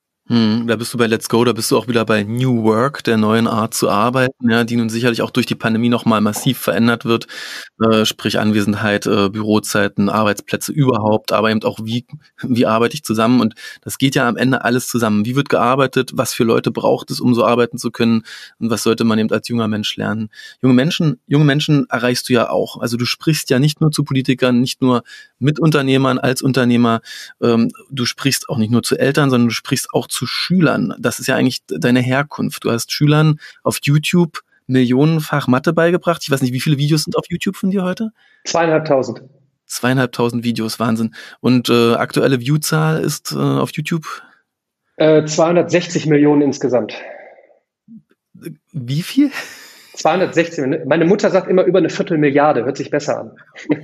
Da bist du bei Let's Go, da bist du auch wieder bei New Work, der neuen Art zu arbeiten, ja, die nun sicherlich auch durch die Pandemie nochmal massiv verändert wird, sprich Anwesenheit, Bürozeiten, Arbeitsplätze überhaupt, aber eben auch wie arbeite ich zusammen, und das geht ja am Ende alles zusammen. Wie wird gearbeitet, was für Leute braucht es, um so arbeiten zu können, und was sollte man eben als junger Mensch lernen? Junge Menschen erreichst du ja auch, also du sprichst ja nicht nur zu Politikern, nicht nur mit Unternehmern als Unternehmer, du sprichst auch nicht nur zu Eltern, sondern du sprichst auch zu Schülern. Das ist ja eigentlich deine Herkunft. Du hast Schülern auf YouTube millionenfach Mathe beigebracht. Ich weiß nicht, wie viele Videos sind auf YouTube von dir heute? 2.500. 2.500 Videos, Wahnsinn. Und aktuelle Viewzahl ist auf YouTube? 260 Millionen insgesamt. Wie viel? 216 Minuten. Meine Mutter sagt immer über 250 Millionen, hört sich besser an.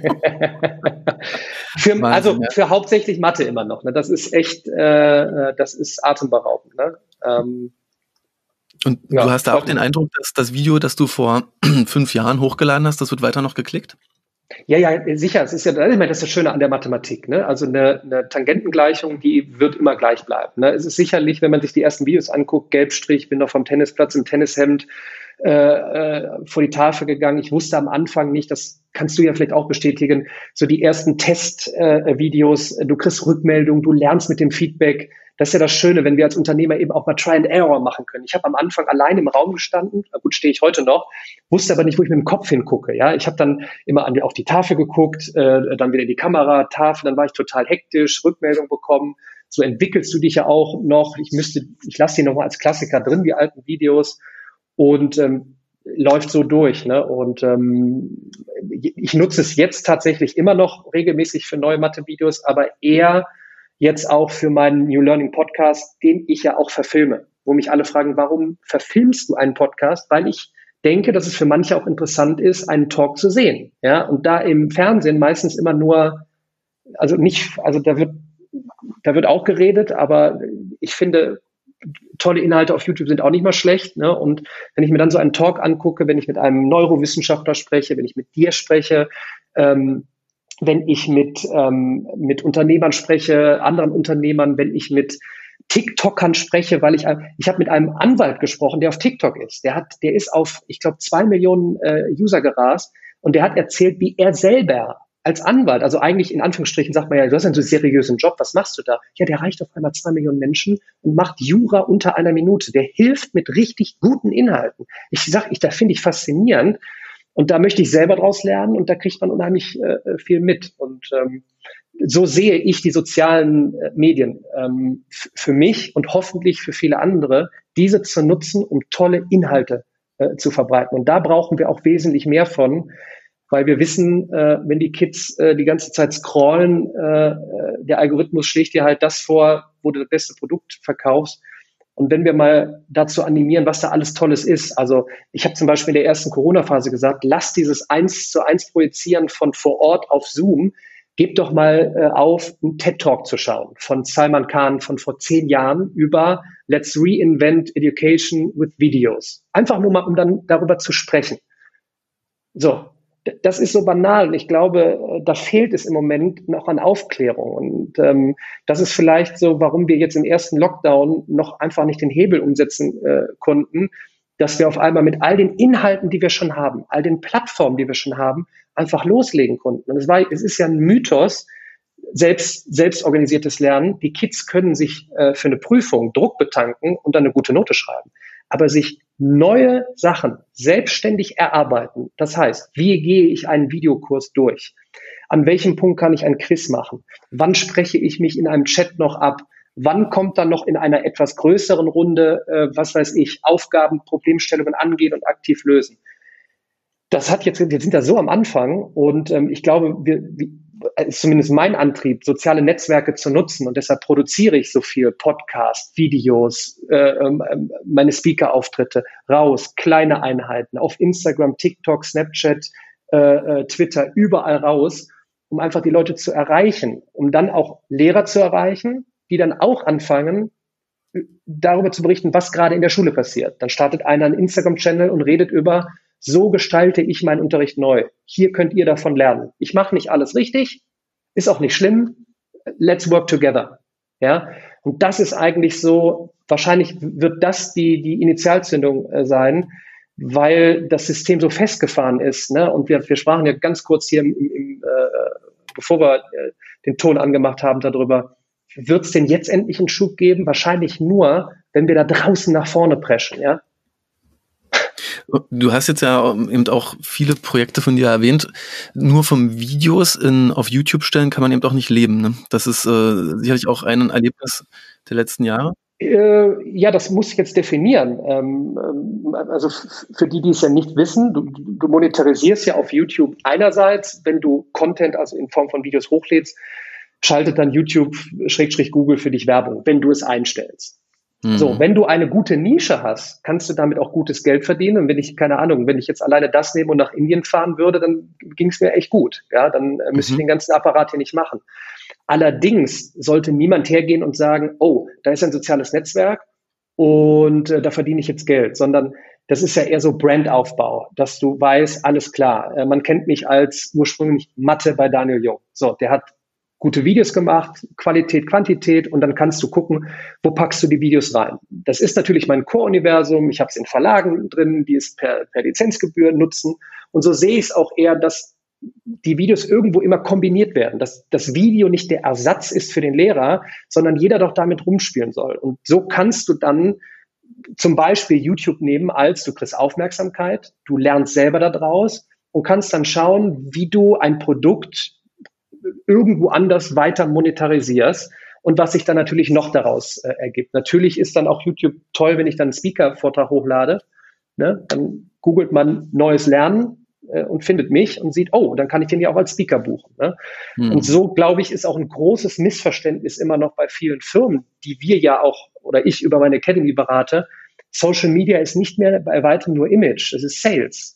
Wahnsinn, für hauptsächlich Mathe immer noch. Ne? Das ist echt, das ist atemberaubend. Ne? Und du hast da auch den Eindruck, dass das Video, das du vor 5 Jahren hochgeladen hast, das wird weiter noch geklickt? Ja, sicher. Es ist ja, das ist das Schöne an der Mathematik. Ne? Also eine Tangentengleichung, die wird immer gleich bleiben. Ne? Es ist sicherlich, wenn man sich die ersten Videos anguckt, Gelbstrich, bin noch vom Tennisplatz im Tennishemd vor die Tafel gegangen. Ich wusste am Anfang nicht, das kannst du ja vielleicht auch bestätigen, so die ersten Testvideos, du kriegst Rückmeldung, du lernst mit dem Feedback. Das ist ja das Schöne, wenn wir als Unternehmer eben auch mal Try and Error machen können. Ich habe am Anfang allein im Raum gestanden, gut, stehe ich heute noch, wusste aber nicht, wo ich mit dem Kopf hingucke. Ja, ich habe dann immer auf die Tafel geguckt, dann wieder in die Kamera, Tafel, dann war ich total hektisch, Rückmeldung bekommen. So entwickelst du dich ja auch noch. Ich lasse die nochmal als Klassiker drin, die alten Videos. Und läuft so durch. Ne? Und ich nutze es jetzt tatsächlich immer noch regelmäßig für neue Mathe-Videos, aber eher jetzt auch für meinen New Learning Podcast, den ich ja auch verfilme, wo mich alle fragen, warum verfilmst du einen Podcast? Weil ich denke, dass es für manche auch interessant ist, einen Talk zu sehen. Ja? Und da im Fernsehen meistens immer nur, da wird auch geredet, aber ich finde, tolle Inhalte auf YouTube sind auch nicht mal schlecht. Ne? Und wenn ich mir dann so einen Talk angucke, wenn ich mit einem Neurowissenschaftler spreche, wenn ich mit dir spreche, wenn ich mit Unternehmern spreche, anderen Unternehmern, wenn ich mit TikTokern spreche, weil ich habe mit einem Anwalt gesprochen, der auf TikTok ist. Der ist auf, ich glaube, 2 Millionen User gerast und der hat erzählt, wie er selber als Anwalt, also eigentlich in Anführungsstrichen sagt man ja, du hast einen so seriösen Job, was machst du da? Ja, der erreicht auf einmal 2 Millionen Menschen und macht Jura unter einer Minute. Der hilft mit richtig guten Inhalten. Da finde ich faszinierend und da möchte ich selber draus lernen und da kriegt man unheimlich viel mit. Und so sehe ich die sozialen Medien für mich und hoffentlich für viele andere, diese zu nutzen, um tolle Inhalte zu verbreiten. Und da brauchen wir auch wesentlich mehr von, weil wir wissen, wenn die Kids die ganze Zeit scrollen, der Algorithmus schlägt dir halt das vor, wo du das beste Produkt verkaufst. Und wenn wir mal dazu animieren, was da alles Tolles ist. Also ich habe zum Beispiel in der ersten Corona-Phase gesagt, lass dieses 1:1 Projizieren von vor Ort auf Zoom, gebt doch mal auf, einen TED-Talk zu schauen von Salman Khan von vor 10 Jahren über Let's Reinvent Education with Videos. Einfach nur mal, um dann darüber zu sprechen. So. Das ist so banal und ich glaube, da fehlt es im Moment noch an Aufklärung und das ist vielleicht so, warum wir jetzt im ersten Lockdown noch einfach nicht den Hebel umsetzen konnten, dass wir auf einmal mit all den Inhalten, die wir schon haben, all den Plattformen, die wir schon haben, einfach loslegen konnten. Und es ist ja ein Mythos, selbstorganisiertes Lernen. Die Kids können sich für eine Prüfung Druck betanken und dann eine gute Note schreiben. Aber sich neue Sachen selbstständig erarbeiten, das heißt, wie gehe ich einen Videokurs durch? An welchem Punkt kann ich ein Quiz machen? Wann spreche ich mich in einem Chat noch ab? Wann kommt dann noch in einer etwas größeren Runde, Aufgaben, Problemstellungen angehen und aktiv lösen? Wir sind da so am Anfang und ich glaube, ist zumindest mein Antrieb, soziale Netzwerke zu nutzen und deshalb produziere ich so viel Podcasts, Videos, meine Speaker-Auftritte raus, kleine Einheiten auf Instagram, TikTok, Snapchat, Twitter, überall raus, um einfach die Leute zu erreichen, um dann auch Lehrer zu erreichen, die dann auch anfangen, darüber zu berichten, was gerade in der Schule passiert. Dann startet einer einen Instagram-Channel und redet über, so gestalte ich meinen Unterricht neu. Hier könnt ihr davon lernen. Ich mache nicht alles richtig, ist auch nicht schlimm. Let's work together. Ja, und das ist eigentlich so, wahrscheinlich wird das die Initialzündung sein, weil das System so festgefahren ist. Ne? Und wir sprachen ja ganz kurz hier, bevor wir den Ton angemacht haben, darüber, wird es denn jetzt endlich einen Schub geben? Wahrscheinlich nur, wenn wir da draußen nach vorne preschen, ja. Du hast jetzt ja eben auch viele Projekte von dir erwähnt. Nur vom Videos auf YouTube stellen kann man eben auch nicht leben. Ne? Das ist sicherlich auch ein Erlebnis der letzten Jahre. Ja, das muss ich jetzt definieren. Also für die es ja nicht wissen, du monetarisierst ja auf YouTube einerseits, wenn du Content, also in Form von Videos hochlädst, schaltet dann YouTube / Google für dich Werbung, wenn du es einstellst. So, wenn du eine gute Nische hast, kannst du damit auch gutes Geld verdienen. Und wenn ich, keine Ahnung, wenn ich jetzt alleine das nehme und nach Indien fahren würde, dann ging es mir echt gut. Ja, dann müsste ich den ganzen Apparat hier nicht machen. Allerdings sollte niemand hergehen und sagen, oh, da ist ein soziales Netzwerk und da verdiene ich jetzt Geld, sondern das ist ja eher so Brandaufbau, dass du weißt, alles klar, man kennt mich als ursprünglich Mathe bei Daniel Jung. So, der hat gute Videos gemacht, Qualität, Quantität, und dann kannst du gucken, wo packst du die Videos rein. Das ist natürlich mein Core-Universum, ich habe es in Verlagen drin, die es per Lizenzgebühr nutzen, und so sehe ich es auch eher, dass die Videos irgendwo immer kombiniert werden, dass das Video nicht der Ersatz ist für den Lehrer, sondern jeder doch damit rumspielen soll. Und so kannst du dann zum Beispiel YouTube nehmen als, du kriegst Aufmerksamkeit, du lernst selber daraus und kannst dann schauen, wie du ein Produkt irgendwo anders weiter monetarisierst und was sich dann natürlich noch daraus ergibt. Natürlich ist dann auch YouTube toll, wenn ich dann einen Speaker-Vortrag hochlade. Ne? Dann googelt man neues Lernen und findet mich und sieht, oh, dann kann ich den ja auch als Speaker buchen. Ne? Und so, glaube ich, ist auch ein großes Missverständnis immer noch bei vielen Firmen, die wir ja auch, oder ich über meine Academy berate. Social Media ist nicht mehr bei weitem nur Image, es ist Sales.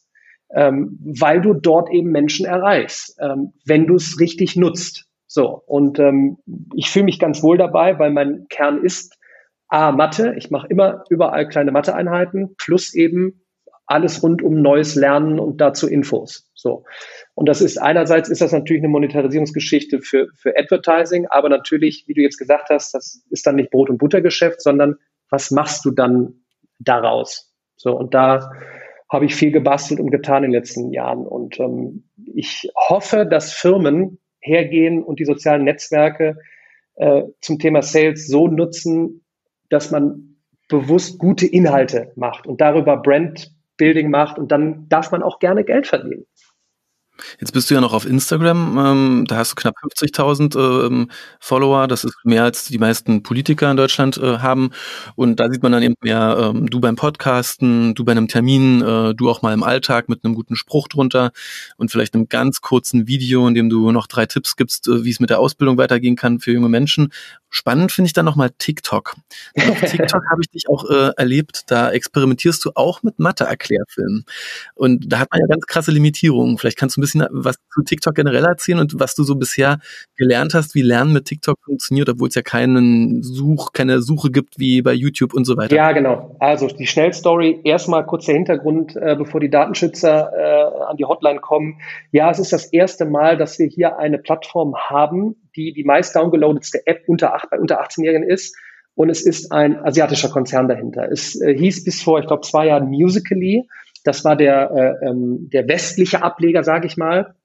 Weil du dort eben Menschen erreichst, wenn du es richtig nutzt. So, und ich fühle mich ganz wohl dabei, weil mein Kern ist Mathe. Ich mache immer überall kleine Matheeinheiten plus eben alles rund um neues Lernen und dazu Infos. So, und das ist einerseits ist das natürlich eine Monetarisierungsgeschichte für Advertising, aber natürlich, wie du jetzt gesagt hast, das ist dann nicht Brot- und Buttergeschäft, sondern was machst du dann daraus? So, und da habe ich viel gebastelt und getan in den letzten Jahren. Und ich hoffe, dass Firmen hergehen und die sozialen Netzwerke zum Thema Sales so nutzen, dass man bewusst gute Inhalte macht und darüber Brandbuilding macht. Und dann darf man auch gerne Geld verdienen. Jetzt bist du ja noch auf Instagram, da hast du knapp 50.000 Follower, das ist mehr als die meisten Politiker in Deutschland haben, und da sieht man dann eben mehr du beim Podcasten, du bei einem Termin, du auch mal im Alltag mit einem guten Spruch drunter und vielleicht einem ganz kurzen Video, in dem du noch 3 Tipps gibst, wie es mit der Ausbildung weitergehen kann für junge Menschen. Spannend finde ich dann nochmal TikTok. Auf TikTok habe ich dich auch erlebt, da experimentierst du auch mit Mathe-Erklärfilmen. Und da hat man ja ganz krasse Limitierungen. Vielleicht kannst du ein bisschen was zu TikTok generell erzählen und was du so bisher gelernt hast, wie Lernen mit TikTok funktioniert, obwohl es ja keine Suche gibt wie bei YouTube und so weiter. Ja, genau. Also die Schnellstory, erstmal kurz der Hintergrund, bevor die Datenschützer an die Hotline kommen. Ja, es ist das erste Mal, dass wir hier eine Plattform haben, die meist downgeloadetste App bei unter 18-Jährigen ist. Und es ist ein asiatischer Konzern dahinter. Es hieß bis vor, ich glaube, 2 Jahren Musical.ly. Das war der westliche Ableger, sage ich mal.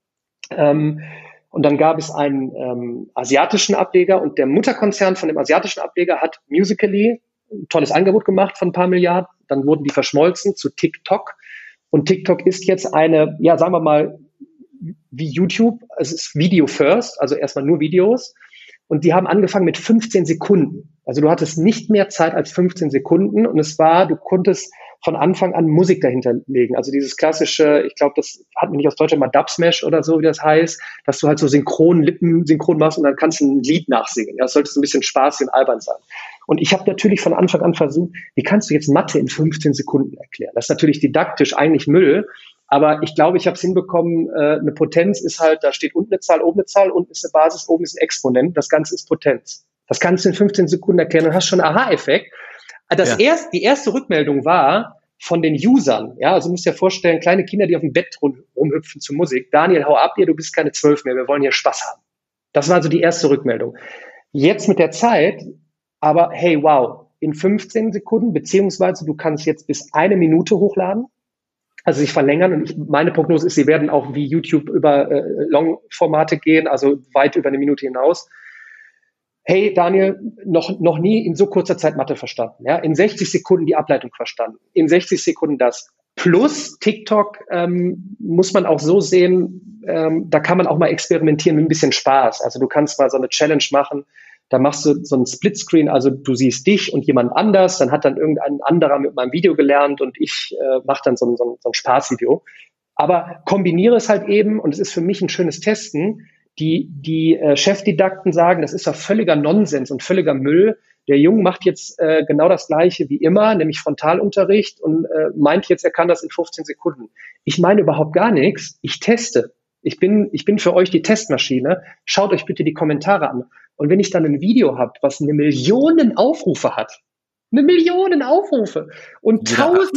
Und dann gab es einen asiatischen Ableger, und der Mutterkonzern von dem asiatischen Ableger hat Musical.ly ein tolles Angebot gemacht von ein paar Milliarden. Dann wurden die verschmolzen zu TikTok. Und TikTok ist jetzt eine, ja, sagen wir mal, wie YouTube. Es ist Video First, also erstmal nur Videos. Und die haben angefangen mit 15 Sekunden. Also du hattest nicht mehr Zeit als 15 Sekunden. Und du konntest von Anfang an Musik dahinter legen. Also dieses klassische, ich glaube, das hat man nicht aus Deutschland mal Dubsmash oder so, wie das heißt, dass du halt so Lippen synchron machst und dann kannst du ein Lied nachsingen. Ja, das sollte so ein bisschen spaßig und albern sein. Und ich habe natürlich von Anfang an versucht, wie kannst du jetzt Mathe in 15 Sekunden erklären? Das ist natürlich didaktisch eigentlich Müll, aber ich glaube, ich habe es hinbekommen. Eine Potenz ist halt, da steht unten eine Zahl, oben eine Zahl, unten ist eine Basis, oben ist ein Exponent. Das Ganze ist Potenz. Das kannst du in 15 Sekunden erklären und hast schon einen Aha-Effekt. Die erste Rückmeldung war von den Usern. Ja, also du musst dir vorstellen, kleine Kinder, die auf dem Bett rumhüpfen zur Musik. Daniel, hau ab, du bist keine 12 mehr, wir wollen hier Spaß haben. Das war also die erste Rückmeldung. Jetzt mit der Zeit, aber hey, wow, in 15 Sekunden, beziehungsweise du kannst jetzt bis 1 Minute hochladen, also sich verlängern. Und meine Prognose ist, sie werden auch wie YouTube über Long-Formate gehen, also weit über 1 Minute hinaus. Hey Daniel, noch nie in so kurzer Zeit Mathe verstanden. Ja? In 60 Sekunden die Ableitung verstanden. In 60 Sekunden das. Plus TikTok muss man auch so sehen, da kann man auch mal experimentieren mit ein bisschen Spaß. Also du kannst mal so eine Challenge machen, da machst du so einen Splitscreen, also du siehst dich und jemand anders, dann hat dann irgendein anderer mit meinem Video gelernt und ich mache dann so ein Spaßvideo. Aber kombiniere es halt eben, und es ist für mich ein schönes Testen. Die Chefdidakten sagen, das ist doch völliger Nonsens und völliger Müll. der Junge macht jetzt genau das Gleiche wie immer, nämlich Frontalunterricht und meint jetzt, er kann das in 15 Sekunden. Ich meine überhaupt gar nichts. Ich teste. Ich bin für euch die Testmaschine. Schaut euch bitte die Kommentare an. Und wenn ich dann ein Video habe, was 1 Million Aufrufe hat, 1 Million Aufrufe und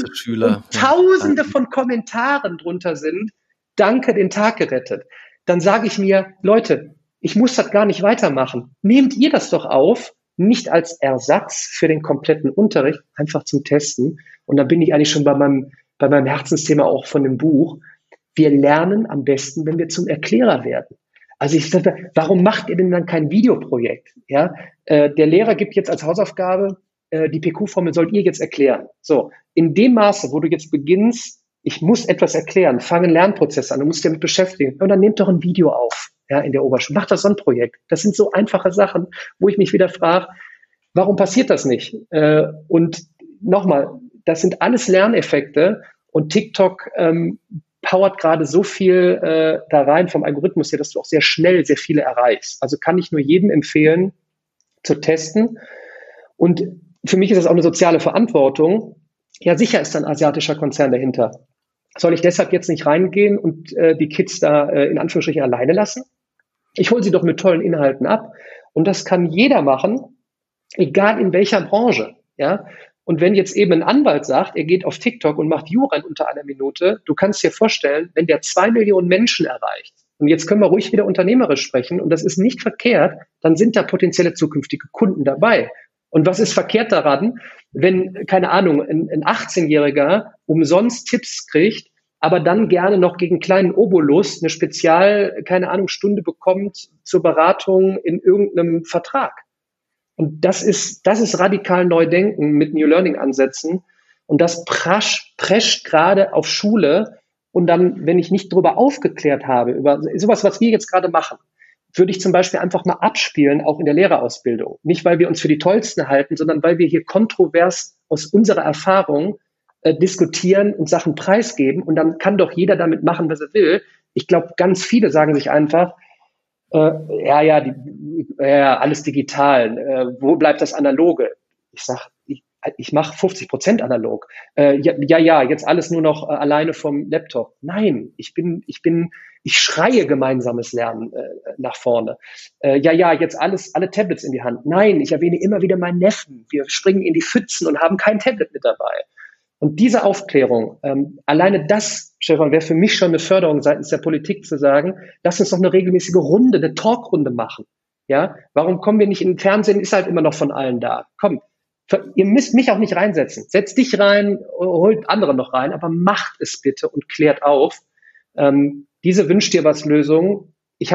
Tausende von Kommentaren drunter sind, danke, den Tag gerettet. Dann sage ich mir, Leute, ich muss das gar nicht weitermachen. Nehmt ihr das doch auf, nicht als Ersatz für den kompletten Unterricht, einfach zum Testen. Und dann bin ich eigentlich schon bei meinem Herzensthema auch von dem Buch. Wir lernen am besten, wenn wir zum Erklärer werden. Also ich sage, warum macht ihr denn dann kein Videoprojekt? Ja, der Lehrer gibt jetzt als Hausaufgabe, die PQ-Formel sollt ihr jetzt erklären. So, in dem Maße, wo du jetzt beginnst, ich muss etwas erklären, fange einen Lernprozess an, du musst dich damit beschäftigen. Und dann nehmt doch ein Video auf, ja, in der Oberschule. Macht das so ein Projekt. Das sind so einfache Sachen, wo ich mich wieder frage, warum passiert das nicht? Und nochmal, das sind alles Lerneffekte und TikTok powert gerade so viel da rein vom Algorithmus her, dass du auch sehr schnell sehr viele erreichst. Also kann ich nur jedem empfehlen, zu testen. Und für mich ist das auch eine soziale Verantwortung. Ja, sicher ist ein asiatischer Konzern dahinter. Soll ich deshalb jetzt nicht reingehen und die Kids da in Anführungsstrichen alleine lassen? Ich hole sie doch mit tollen Inhalten ab. Und das kann jeder machen, egal in welcher Branche. Ja? Und wenn jetzt eben ein Anwalt sagt, er geht auf TikTok und macht Jura in unter 1 Minute, du kannst dir vorstellen, wenn der 2 Millionen Menschen erreicht, und jetzt können wir ruhig wieder unternehmerisch sprechen, und das ist nicht verkehrt, dann sind da potenzielle zukünftige Kunden dabei. Und was ist verkehrt daran, wenn, keine Ahnung, ein 18-Jähriger umsonst Tipps kriegt, aber dann gerne noch gegen kleinen Obolus eine keine Ahnung, Stunde bekommt zur Beratung in irgendeinem Vertrag? Und das ist radikal Neudenken mit New Learning Ansätzen. Und das prescht gerade auf Schule. Und dann, wenn ich nicht darüber aufgeklärt habe, über sowas, was wir jetzt gerade machen, würde ich zum Beispiel einfach mal abspielen, auch in der Lehrerausbildung. Nicht, weil wir uns für die Tollsten halten, sondern weil wir hier kontrovers aus unserer Erfahrung diskutieren und Sachen preisgeben. Und dann kann doch jeder damit machen, was er will. Ich glaube, ganz viele sagen sich einfach, alles digital. Wo bleibt das Analoge? Ich sage, ich mache 50% analog. Jetzt alles nur noch alleine vom Laptop. Nein, ich schreie gemeinsames Lernen nach vorne. Jetzt alle Tablets in die Hand. Nein, ich erwähne immer wieder meinen Neffen. Wir springen in die Pfützen und haben kein Tablet mit dabei. Und diese Aufklärung, alleine das, Stefan, wäre für mich schon eine Förderung seitens der Politik zu sagen, lass uns doch eine regelmäßige Runde, eine Talkrunde machen. Ja, warum kommen wir nicht in den Fernsehen? Ist halt immer noch von allen da. Komm, ihr müsst mich auch nicht reinsetzen. Setzt dich rein, holt andere noch rein, aber macht es bitte und klärt auf. Diese Wünsch dir was Lösung. Ich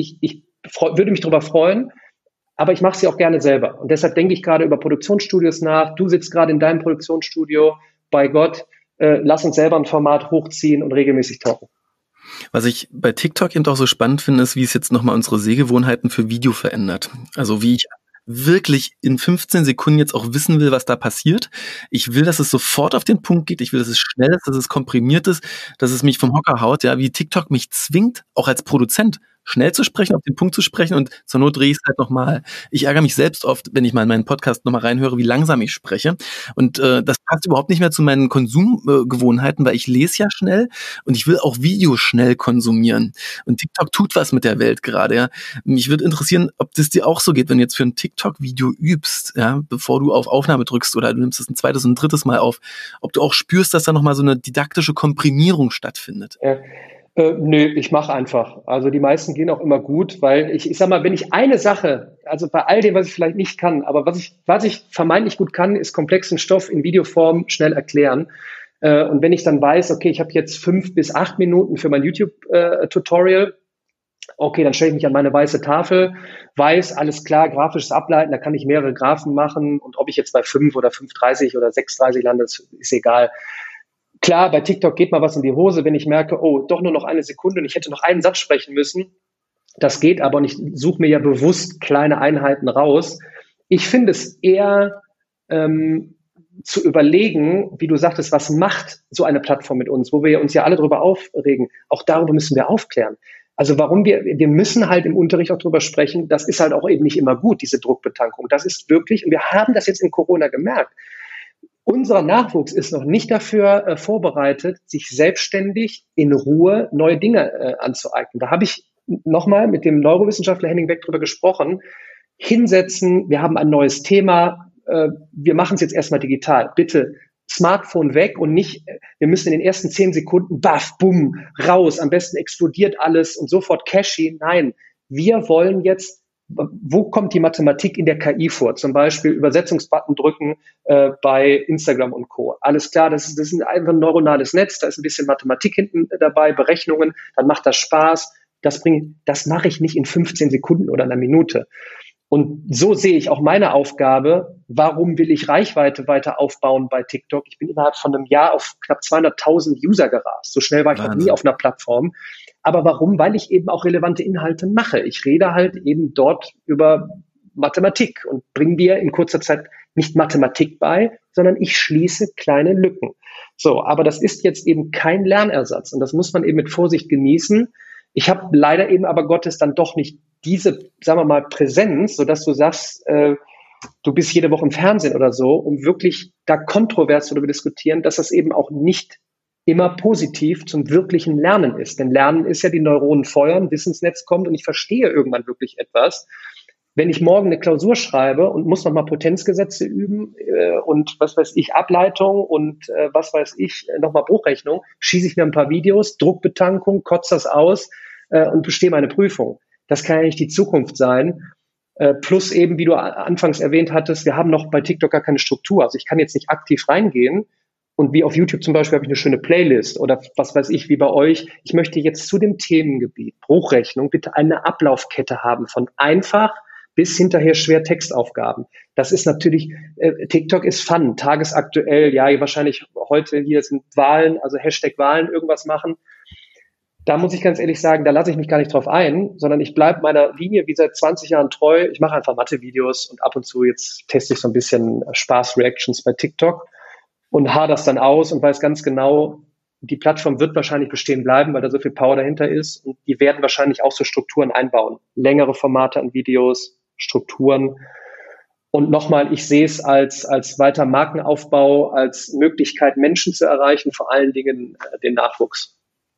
würde mich darüber freuen, aber ich mache sie auch gerne selber. Und deshalb denke ich gerade über Produktionsstudios nach. Du sitzt gerade in deinem Produktionsstudio. Bei Gott, lass uns selber ein Format hochziehen und regelmäßig talken. Was ich bei TikTok eben auch so spannend finde, ist, wie es jetzt nochmal unsere Sehgewohnheiten für Video verändert. Also wie ich wirklich in 15 Sekunden jetzt auch wissen will, was da passiert. Ich will, dass es sofort auf den Punkt geht. Ich will, dass es schnell ist, dass es komprimiert ist, dass es mich vom Hocker haut. Ja, wie TikTok mich zwingt, auch als Produzent, schnell zu sprechen, auf den Punkt zu sprechen, und zur Not drehe ich es halt nochmal. Ich ärgere mich selbst oft, wenn ich mal in meinen Podcast nochmal reinhöre, wie langsam ich spreche. Und das passt überhaupt nicht mehr zu meinen Konsumgewohnheiten, weil ich lese ja schnell und ich will auch Videos schnell konsumieren. Und TikTok tut was mit der Welt gerade. Ja. Mich würde interessieren, ob das dir auch so geht, wenn du jetzt für ein TikTok-Video übst, ja, bevor du auf Aufnahme drückst oder du nimmst es ein zweites und ein drittes Mal auf, ob du auch spürst, dass da nochmal so eine didaktische Komprimierung stattfindet. Ja. Nö, ich mache einfach. Also die meisten gehen auch immer gut, weil ich sag mal, wenn ich eine Sache, also bei all dem, was ich vielleicht nicht kann, aber was ich vermeintlich gut kann, ist komplexen Stoff in Videoform schnell erklären. Und wenn ich dann weiß, okay, ich habe jetzt 5 bis 8 Minuten für mein YouTube-Tutorial, okay, dann stelle ich mich an meine weiße Tafel, weiß, alles klar, grafisches Ableiten, da kann ich mehrere Graphen machen, und ob ich jetzt bei 5 oder 5,30 oder 6,30 lande, ist egal. Klar, bei TikTok geht mal was in die Hose, wenn ich merke, oh, doch nur noch 1 Sekunde und ich hätte noch einen Satz sprechen müssen. Das geht aber, und ich suche mir ja bewusst kleine Einheiten raus. Ich finde es eher zu überlegen, wie du sagtest, was macht so eine Plattform mit uns, wo wir uns ja alle drüber aufregen. Auch darüber müssen wir aufklären. Also wir müssen halt im Unterricht auch drüber sprechen, das ist halt auch eben nicht immer gut, diese Druckbetankung. Das ist wirklich, und wir haben das jetzt in Corona gemerkt, unser Nachwuchs ist noch nicht dafür vorbereitet, sich selbstständig in Ruhe neue Dinge anzueignen. Da habe ich nochmal mit dem Neurowissenschaftler Henning Beck drüber gesprochen. Hinsetzen, wir haben ein neues Thema, wir machen es jetzt erstmal digital. Bitte Smartphone weg und nicht, wir müssen in den ersten 10 Sekunden, baff, bumm, raus, am besten explodiert alles und sofort Cashy. Nein, wir wollen jetzt, wo kommt die Mathematik in der KI vor? Zum Beispiel Übersetzungsbutton drücken bei Instagram und Co. Alles klar, das ist einfach ein neuronales Netz, da ist ein bisschen Mathematik hinten dabei, Berechnungen, dann macht das Spaß. Das mache ich nicht in 15 Sekunden oder einer Minute. Und so sehe ich auch meine Aufgabe. Warum will ich Reichweite weiter aufbauen bei TikTok? Ich bin innerhalb von einem Jahr auf knapp 200.000 User gerast. So schnell war ich noch nie auf einer Plattform. Aber warum? Weil ich eben auch relevante Inhalte mache. Ich rede halt eben dort über Mathematik und bringe dir in kurzer Zeit nicht Mathematik bei, sondern ich schließe kleine Lücken. So, aber das ist jetzt eben kein Lernersatz und das muss man eben mit Vorsicht genießen. Ich habe leider eben aber Gottes dann doch nicht diese, sagen wir mal, Präsenz, sodass du sagst, du bist jede Woche im Fernsehen oder so, um wirklich da kontrovers darüber diskutieren, dass das eben auch nicht immer positiv zum wirklichen Lernen ist. Denn Lernen ist ja die Neuronen feuern, Wissensnetz kommt und ich verstehe irgendwann wirklich etwas. Wenn ich morgen eine Klausur schreibe und muss nochmal Potenzgesetze üben und was weiß ich, Ableitung und was weiß ich, nochmal Bruchrechnung, schieße ich mir ein paar Videos, Druckbetankung, kotze das aus und bestehe meine Prüfung. Das kann ja nicht die Zukunft sein. Plus eben, wie du anfangs erwähnt hattest, wir haben noch bei TikTok gar keine Struktur. Also ich kann jetzt nicht aktiv reingehen und wie auf YouTube zum Beispiel habe ich eine schöne Playlist oder was weiß ich, wie bei euch. Ich möchte jetzt zu dem Themengebiet Bruchrechnung bitte eine Ablaufkette haben von einfach bis hinterher schwer Textaufgaben. Das ist natürlich, TikTok ist Fun, tagesaktuell, ja, wahrscheinlich heute hier sind Wahlen, also Hashtag Wahlen irgendwas machen. Da muss ich ganz ehrlich sagen, da lasse ich mich gar nicht drauf ein, sondern ich bleibe meiner Linie wie seit 20 Jahren treu. Ich mache einfach Mathe-Videos und ab und zu jetzt teste ich so ein bisschen Spaß-Reactions bei TikTok und haare das dann aus und weiß ganz genau, die Plattform wird wahrscheinlich bestehen bleiben, weil da so viel Power dahinter ist und die werden wahrscheinlich auch so Strukturen einbauen. Längere Formate an Videos, Strukturen. Und nochmal, ich sehe es als weiter Markenaufbau, als Möglichkeit, Menschen zu erreichen, vor allen Dingen den Nachwuchs.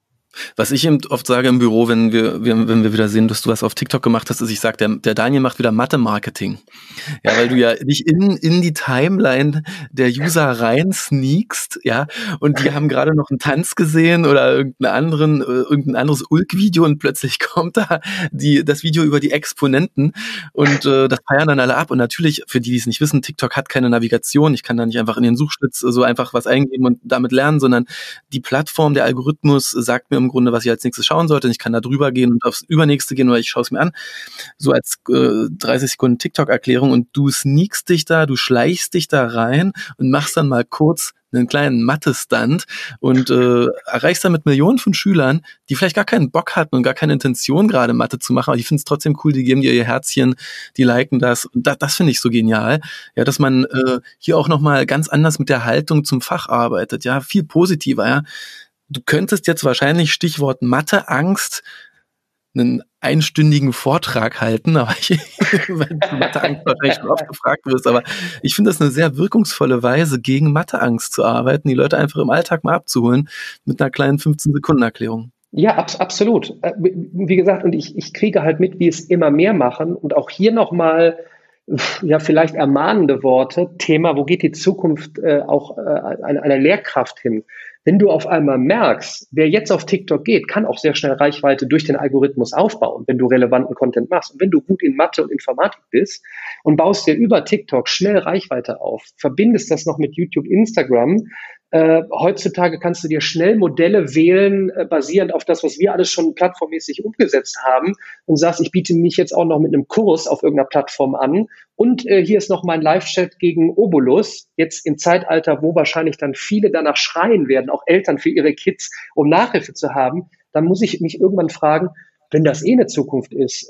Was ich eben oft sage im Büro, wenn wir wieder sehen, dass du was auf TikTok gemacht hast, ist, ich sage, der Daniel macht wieder Mathe-Marketing. Ja, weil du ja nicht in die Timeline der User rein sneakst, ja, und die haben gerade noch einen Tanz gesehen oder irgendein anderes Ulk-Video und plötzlich kommt da das Video über die Exponenten und das feiern dann alle ab. Und natürlich, für die es nicht wissen, TikTok hat keine Navigation. Ich kann da nicht einfach in den Suchschlitz so einfach was eingeben und damit lernen, sondern die Plattform, der Algorithmus sagt mir im Grunde, was ich als nächstes schauen sollte. Ich kann da drüber gehen und aufs Übernächste gehen oder ich schaue es mir an. So als 30 Sekunden TikTok-Erklärung und du sneakst dich da, du schleichst dich da rein und machst dann mal kurz einen kleinen Mathe-Stunt und erreichst damit Millionen von Schülern, die vielleicht gar keinen Bock hatten und gar keine Intention gerade Mathe zu machen, aber die finden es trotzdem cool, die geben dir ihr Herzchen, die liken das und das finde ich so genial, ja, dass man hier auch nochmal ganz anders mit der Haltung zum Fach arbeitet, ja, viel positiver, ja. Du könntest jetzt wahrscheinlich Stichwort Mathe-Angst einen einstündigen Vortrag halten, aber weil du Matheangst wahrscheinlich schon oft gefragt wirst, aber ich finde das eine sehr wirkungsvolle Weise, gegen Matheangst zu arbeiten, die Leute einfach im Alltag mal abzuholen mit einer kleinen 15-Sekunden-Erklärung. Ja, absolut. Wie gesagt, und ich kriege halt mit, wie es immer mehr machen und auch hier nochmal ja, vielleicht ermahnende Worte. Thema, wo geht die Zukunft auch einer Lehrkraft hin? Wenn du auf einmal merkst, wer jetzt auf TikTok geht, kann auch sehr schnell Reichweite durch den Algorithmus aufbauen, wenn du relevanten Content machst. Und wenn du gut in Mathe und Informatik bist und baust dir über TikTok schnell Reichweite auf, verbindest das noch mit YouTube, Instagram, heutzutage kannst du dir schnell Modelle wählen, basierend auf das, was wir alles schon plattformmäßig umgesetzt haben und sagst, ich biete mich jetzt auch noch mit einem Kurs auf irgendeiner Plattform an und hier ist noch mein Live-Chat gegen Obolus, jetzt im Zeitalter, wo wahrscheinlich dann viele danach schreien werden, auch Eltern für ihre Kids, um Nachhilfe zu haben, dann muss ich mich irgendwann fragen, wenn das eine Zukunft ist,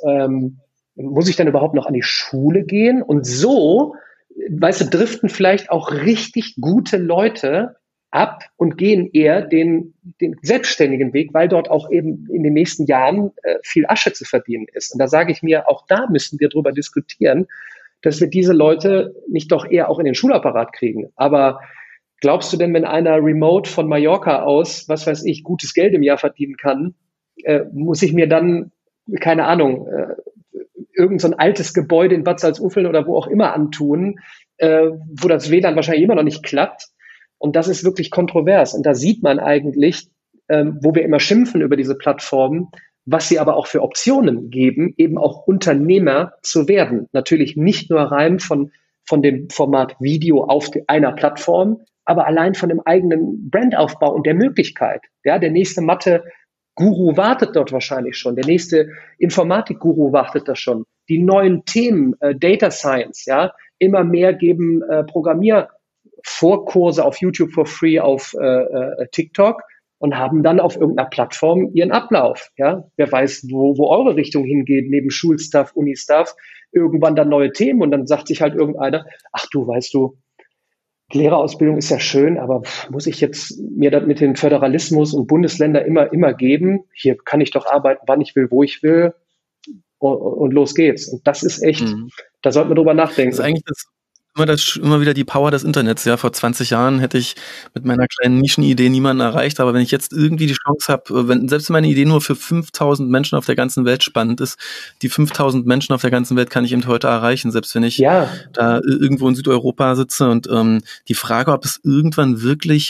muss ich dann überhaupt noch an die Schule gehen? Und so, weißt du, driften vielleicht auch richtig gute Leute ab und gehen eher den selbstständigen Weg, weil dort auch eben in den nächsten Jahren viel Asche zu verdienen ist. Und da sage ich mir, auch da müssen wir drüber diskutieren, dass wir diese Leute nicht doch eher auch in den Schulapparat kriegen. Aber glaubst du denn, wenn einer remote von Mallorca aus, was weiß ich, gutes Geld im Jahr verdienen kann, muss ich mir dann, keine Ahnung, irgend so ein altes Gebäude in Bad Salzuflen oder wo auch immer antun, wo das WLAN wahrscheinlich immer noch nicht klappt? Und das ist wirklich kontrovers. Und da sieht man eigentlich, wo wir immer schimpfen über diese Plattformen, was sie aber auch für Optionen geben, eben auch Unternehmer zu werden. Natürlich nicht nur rein von dem Format Video auf einer Plattform, aber allein von dem eigenen Brandaufbau und der Möglichkeit. Ja, der nächste Mathe-Guru wartet dort wahrscheinlich schon. Der nächste Informatik-Guru wartet da schon. Die neuen Themen, Data Science, ja, immer mehr geben Programmiervorkurse auf YouTube for free, auf TikTok und haben dann auf irgendeiner Plattform ihren Ablauf. Ja, wer weiß, wo eure Richtung hingeht, neben Schulstuff, Uni-Stuff, irgendwann dann neue Themen und dann sagt sich halt irgendeiner, ach du, weißt du, die Lehrerausbildung ist ja schön, aber muss ich jetzt mir das mit dem Föderalismus und Bundesländer immer geben? Hier kann ich doch arbeiten, wann ich will, wo ich will und los geht's. Und das ist echt, da sollte man drüber nachdenken. Das ist eigentlich immer wieder die Power des Internets. Ja, vor 20 Jahren hätte ich mit meiner kleinen Nischenidee niemanden erreicht, aber wenn ich jetzt irgendwie die Chance habe, selbst wenn meine Idee nur für 5.000 Menschen auf der ganzen Welt spannend ist, die 5.000 Menschen auf der ganzen Welt kann ich eben heute erreichen, selbst wenn ich da irgendwo in Südeuropa sitze. Und die Frage, ob es irgendwann wirklich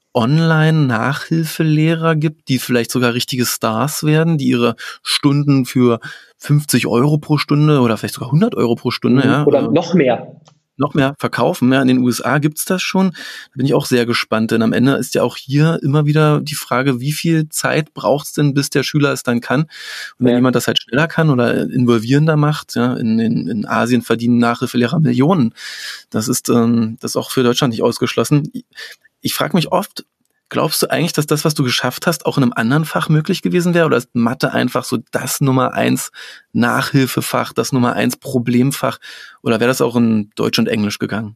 Online-Nachhilfelehrer gibt, die vielleicht sogar richtige Stars werden, die ihre Stunden für 50 Euro pro Stunde oder vielleicht sogar 100 Euro pro Stunde, oder noch mehr verkaufen. Ja, in den USA gibt's das schon. Da bin ich auch sehr gespannt, denn am Ende ist ja auch hier immer wieder die Frage, wie viel Zeit braucht's denn, bis der Schüler es dann kann? Und wenn jemand das halt schneller kann oder involvierender macht, ja, in Asien verdienen Nachhilfelehrer Millionen. Das ist auch für Deutschland nicht ausgeschlossen. Ich frage mich oft, glaubst du eigentlich, dass das, was du geschafft hast, auch in einem anderen Fach möglich gewesen wäre? Oder ist Mathe einfach so das Nummer 1 Nachhilfefach, das Nummer 1 Problemfach? Oder wäre das auch in Deutsch und Englisch gegangen?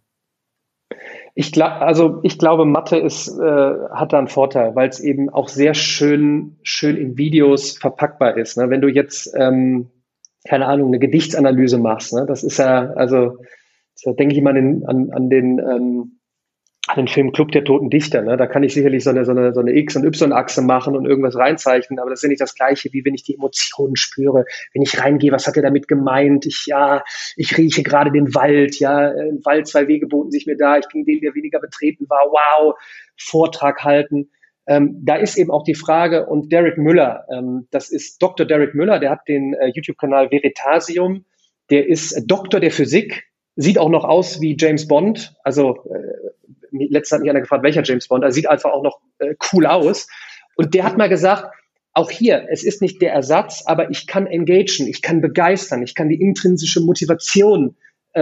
Ich glaube, Mathe hat da einen Vorteil, weil es eben auch sehr schön in Videos verpackbar ist. Ne? Wenn du jetzt, keine Ahnung, eine Gedichtsanalyse machst, ne? Das ist ja, also, da denke ich mal an den Film Club der Toten Dichter, ne? Da kann ich sicherlich so eine X- und Y-Achse machen und irgendwas reinzeichnen, aber das ist ja nicht das Gleiche, wie wenn ich die Emotionen spüre, wenn ich reingehe, was hat er damit gemeint? Ich rieche gerade den Wald, ja, im Wald 2 Wege boten sich mir da, ich ging den, der weniger betreten war, wow, Vortrag halten. Da ist eben auch die Frage, und Derek Müller, das ist Dr. Derek Müller, der hat den YouTube-Kanal Veritasium, der ist Doktor der Physik, sieht auch noch aus wie James Bond, also letztens hat mich einer gefragt, welcher James Bond, er sieht einfach auch noch cool aus. Und der hat mal gesagt, auch hier, es ist nicht der Ersatz, aber ich kann engagen, ich kann begeistern, ich kann die intrinsische Motivation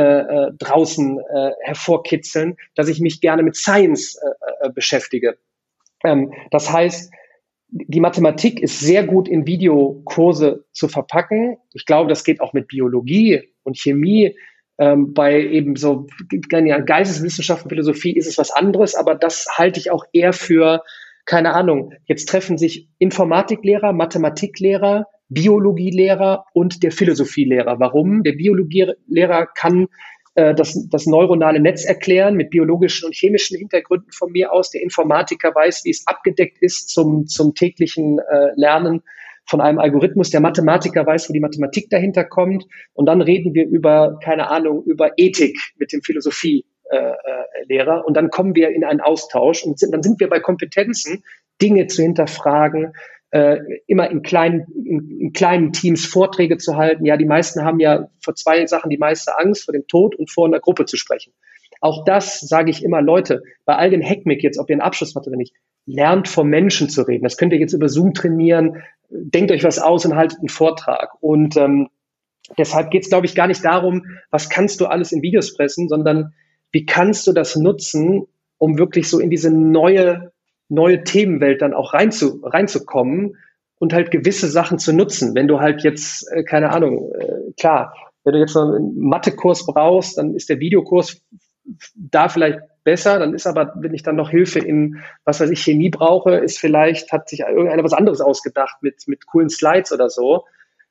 draußen hervorkitzeln, dass ich mich gerne mit Science beschäftige. Das heißt, die Mathematik ist sehr gut in Videokurse zu verpacken. Ich glaube, das geht auch mit Biologie und Chemie. Bei eben so Geisteswissenschaften, Philosophie ist es was anderes, aber das halte ich auch eher für, keine Ahnung, jetzt treffen sich Informatiklehrer, Mathematiklehrer, Biologielehrer und der Philosophielehrer. Warum? Der Biologielehrer kann das neuronale Netz erklären mit biologischen und chemischen Hintergründen von mir aus. Der Informatiker weiß, wie es abgedeckt ist zum täglichen Lernen von einem Algorithmus. Der Mathematiker weiß, wo die Mathematik dahinter kommt. Und dann reden wir über, keine Ahnung, über Ethik mit dem Philosophielehrer. Und dann kommen wir in einen Austausch und dann sind wir bei Kompetenzen, Dinge zu hinterfragen, immer in kleinen Teams Vorträge zu halten. Ja, die meisten haben ja vor 2 Sachen die meiste Angst, vor dem Tod und vor einer Gruppe zu sprechen. Auch das sage ich immer, Leute, bei all dem Heckmeck jetzt, ob ihr einen Abschluss macht oder nicht, lernt vom Menschen zu reden. Das könnt ihr jetzt über Zoom trainieren. Denkt euch was aus und haltet einen Vortrag. Und deshalb geht es, glaube ich, gar nicht darum, was kannst du alles in Videos pressen, sondern wie kannst du das nutzen, um wirklich so in diese neue Themenwelt dann auch reinzukommen und halt gewisse Sachen zu nutzen. Wenn du halt jetzt, keine Ahnung, klar, wenn du jetzt noch einen Mathekurs brauchst, dann ist der Videokurs da vielleicht besser. Dann ist aber, wenn ich dann noch Hilfe in, was weiß ich, Chemie brauche, ist vielleicht, hat sich irgendeiner was anderes ausgedacht mit coolen Slides oder so.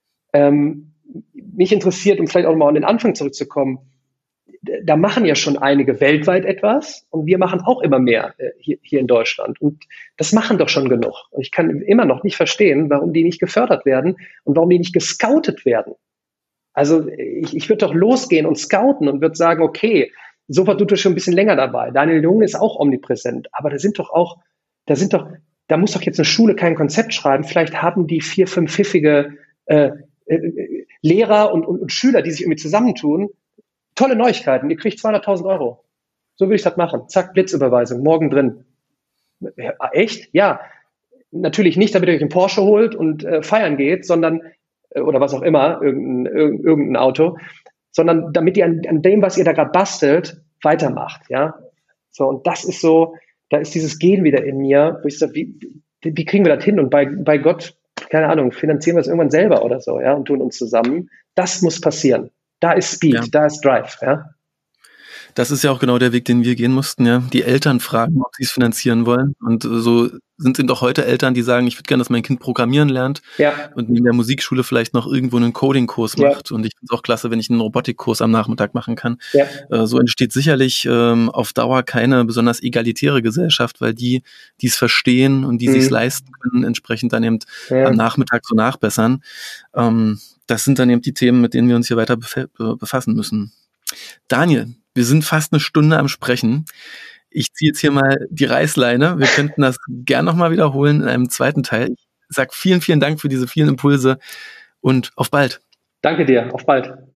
Mich interessiert, um vielleicht auch mal an den Anfang zurückzukommen, da machen ja schon einige weltweit etwas und wir machen auch immer mehr hier in Deutschland. Und das machen doch schon genug. Und ich kann immer noch nicht verstehen, warum die nicht gefördert werden und warum die nicht gescoutet werden. Also ich würde doch losgehen und scouten und würde sagen, okay, Sofa tut schon ein bisschen länger dabei. Daniel Jung ist auch omnipräsent. Aber da muss doch jetzt eine Schule kein Konzept schreiben. Vielleicht haben die 4, 5 pfiffige Lehrer und Schüler, die sich irgendwie zusammentun. Tolle Neuigkeiten, ihr kriegt 200.000 Euro. So will ich das machen. Zack, Blitzüberweisung, morgen drin. Ja, echt? Ja. Natürlich nicht, damit ihr euch einen Porsche holt und feiern geht, sondern, oder was auch immer, irgendein Auto, sondern damit ihr an dem, was ihr da gerade bastelt, weitermacht. Ja. So, und das ist so, da ist dieses Gehen wieder in mir, wo ich sage, wie kriegen wir das hin? Und bei Gott, keine Ahnung, finanzieren wir es irgendwann selber oder so, ja, und tun uns zusammen. Das muss passieren. Da ist Speed, da ist Drive, ja. Das ist ja auch genau der Weg, den wir gehen mussten, ja. Die Eltern fragen, ob sie es finanzieren wollen. Und so sind auch heute Eltern, die sagen, ich würde gerne, dass mein Kind programmieren lernt und in der Musikschule vielleicht noch irgendwo einen Coding-Kurs macht. Und ich finde es auch klasse, wenn ich einen Robotikkurs am Nachmittag machen kann. Ja. So entsteht sicherlich auf Dauer keine besonders egalitäre Gesellschaft, weil die es verstehen und die sich leisten können, entsprechend dann eben am Nachmittag so nachbessern. Das sind dann eben die Themen, mit denen wir uns hier weiter befassen müssen. Daniel, wir sind fast eine Stunde am Sprechen. Ich ziehe jetzt hier mal die Reißleine. Wir könnten das gern nochmal wiederholen in einem zweiten Teil. Ich sage vielen, vielen Dank für diese vielen Impulse und auf bald. Danke dir, auf bald.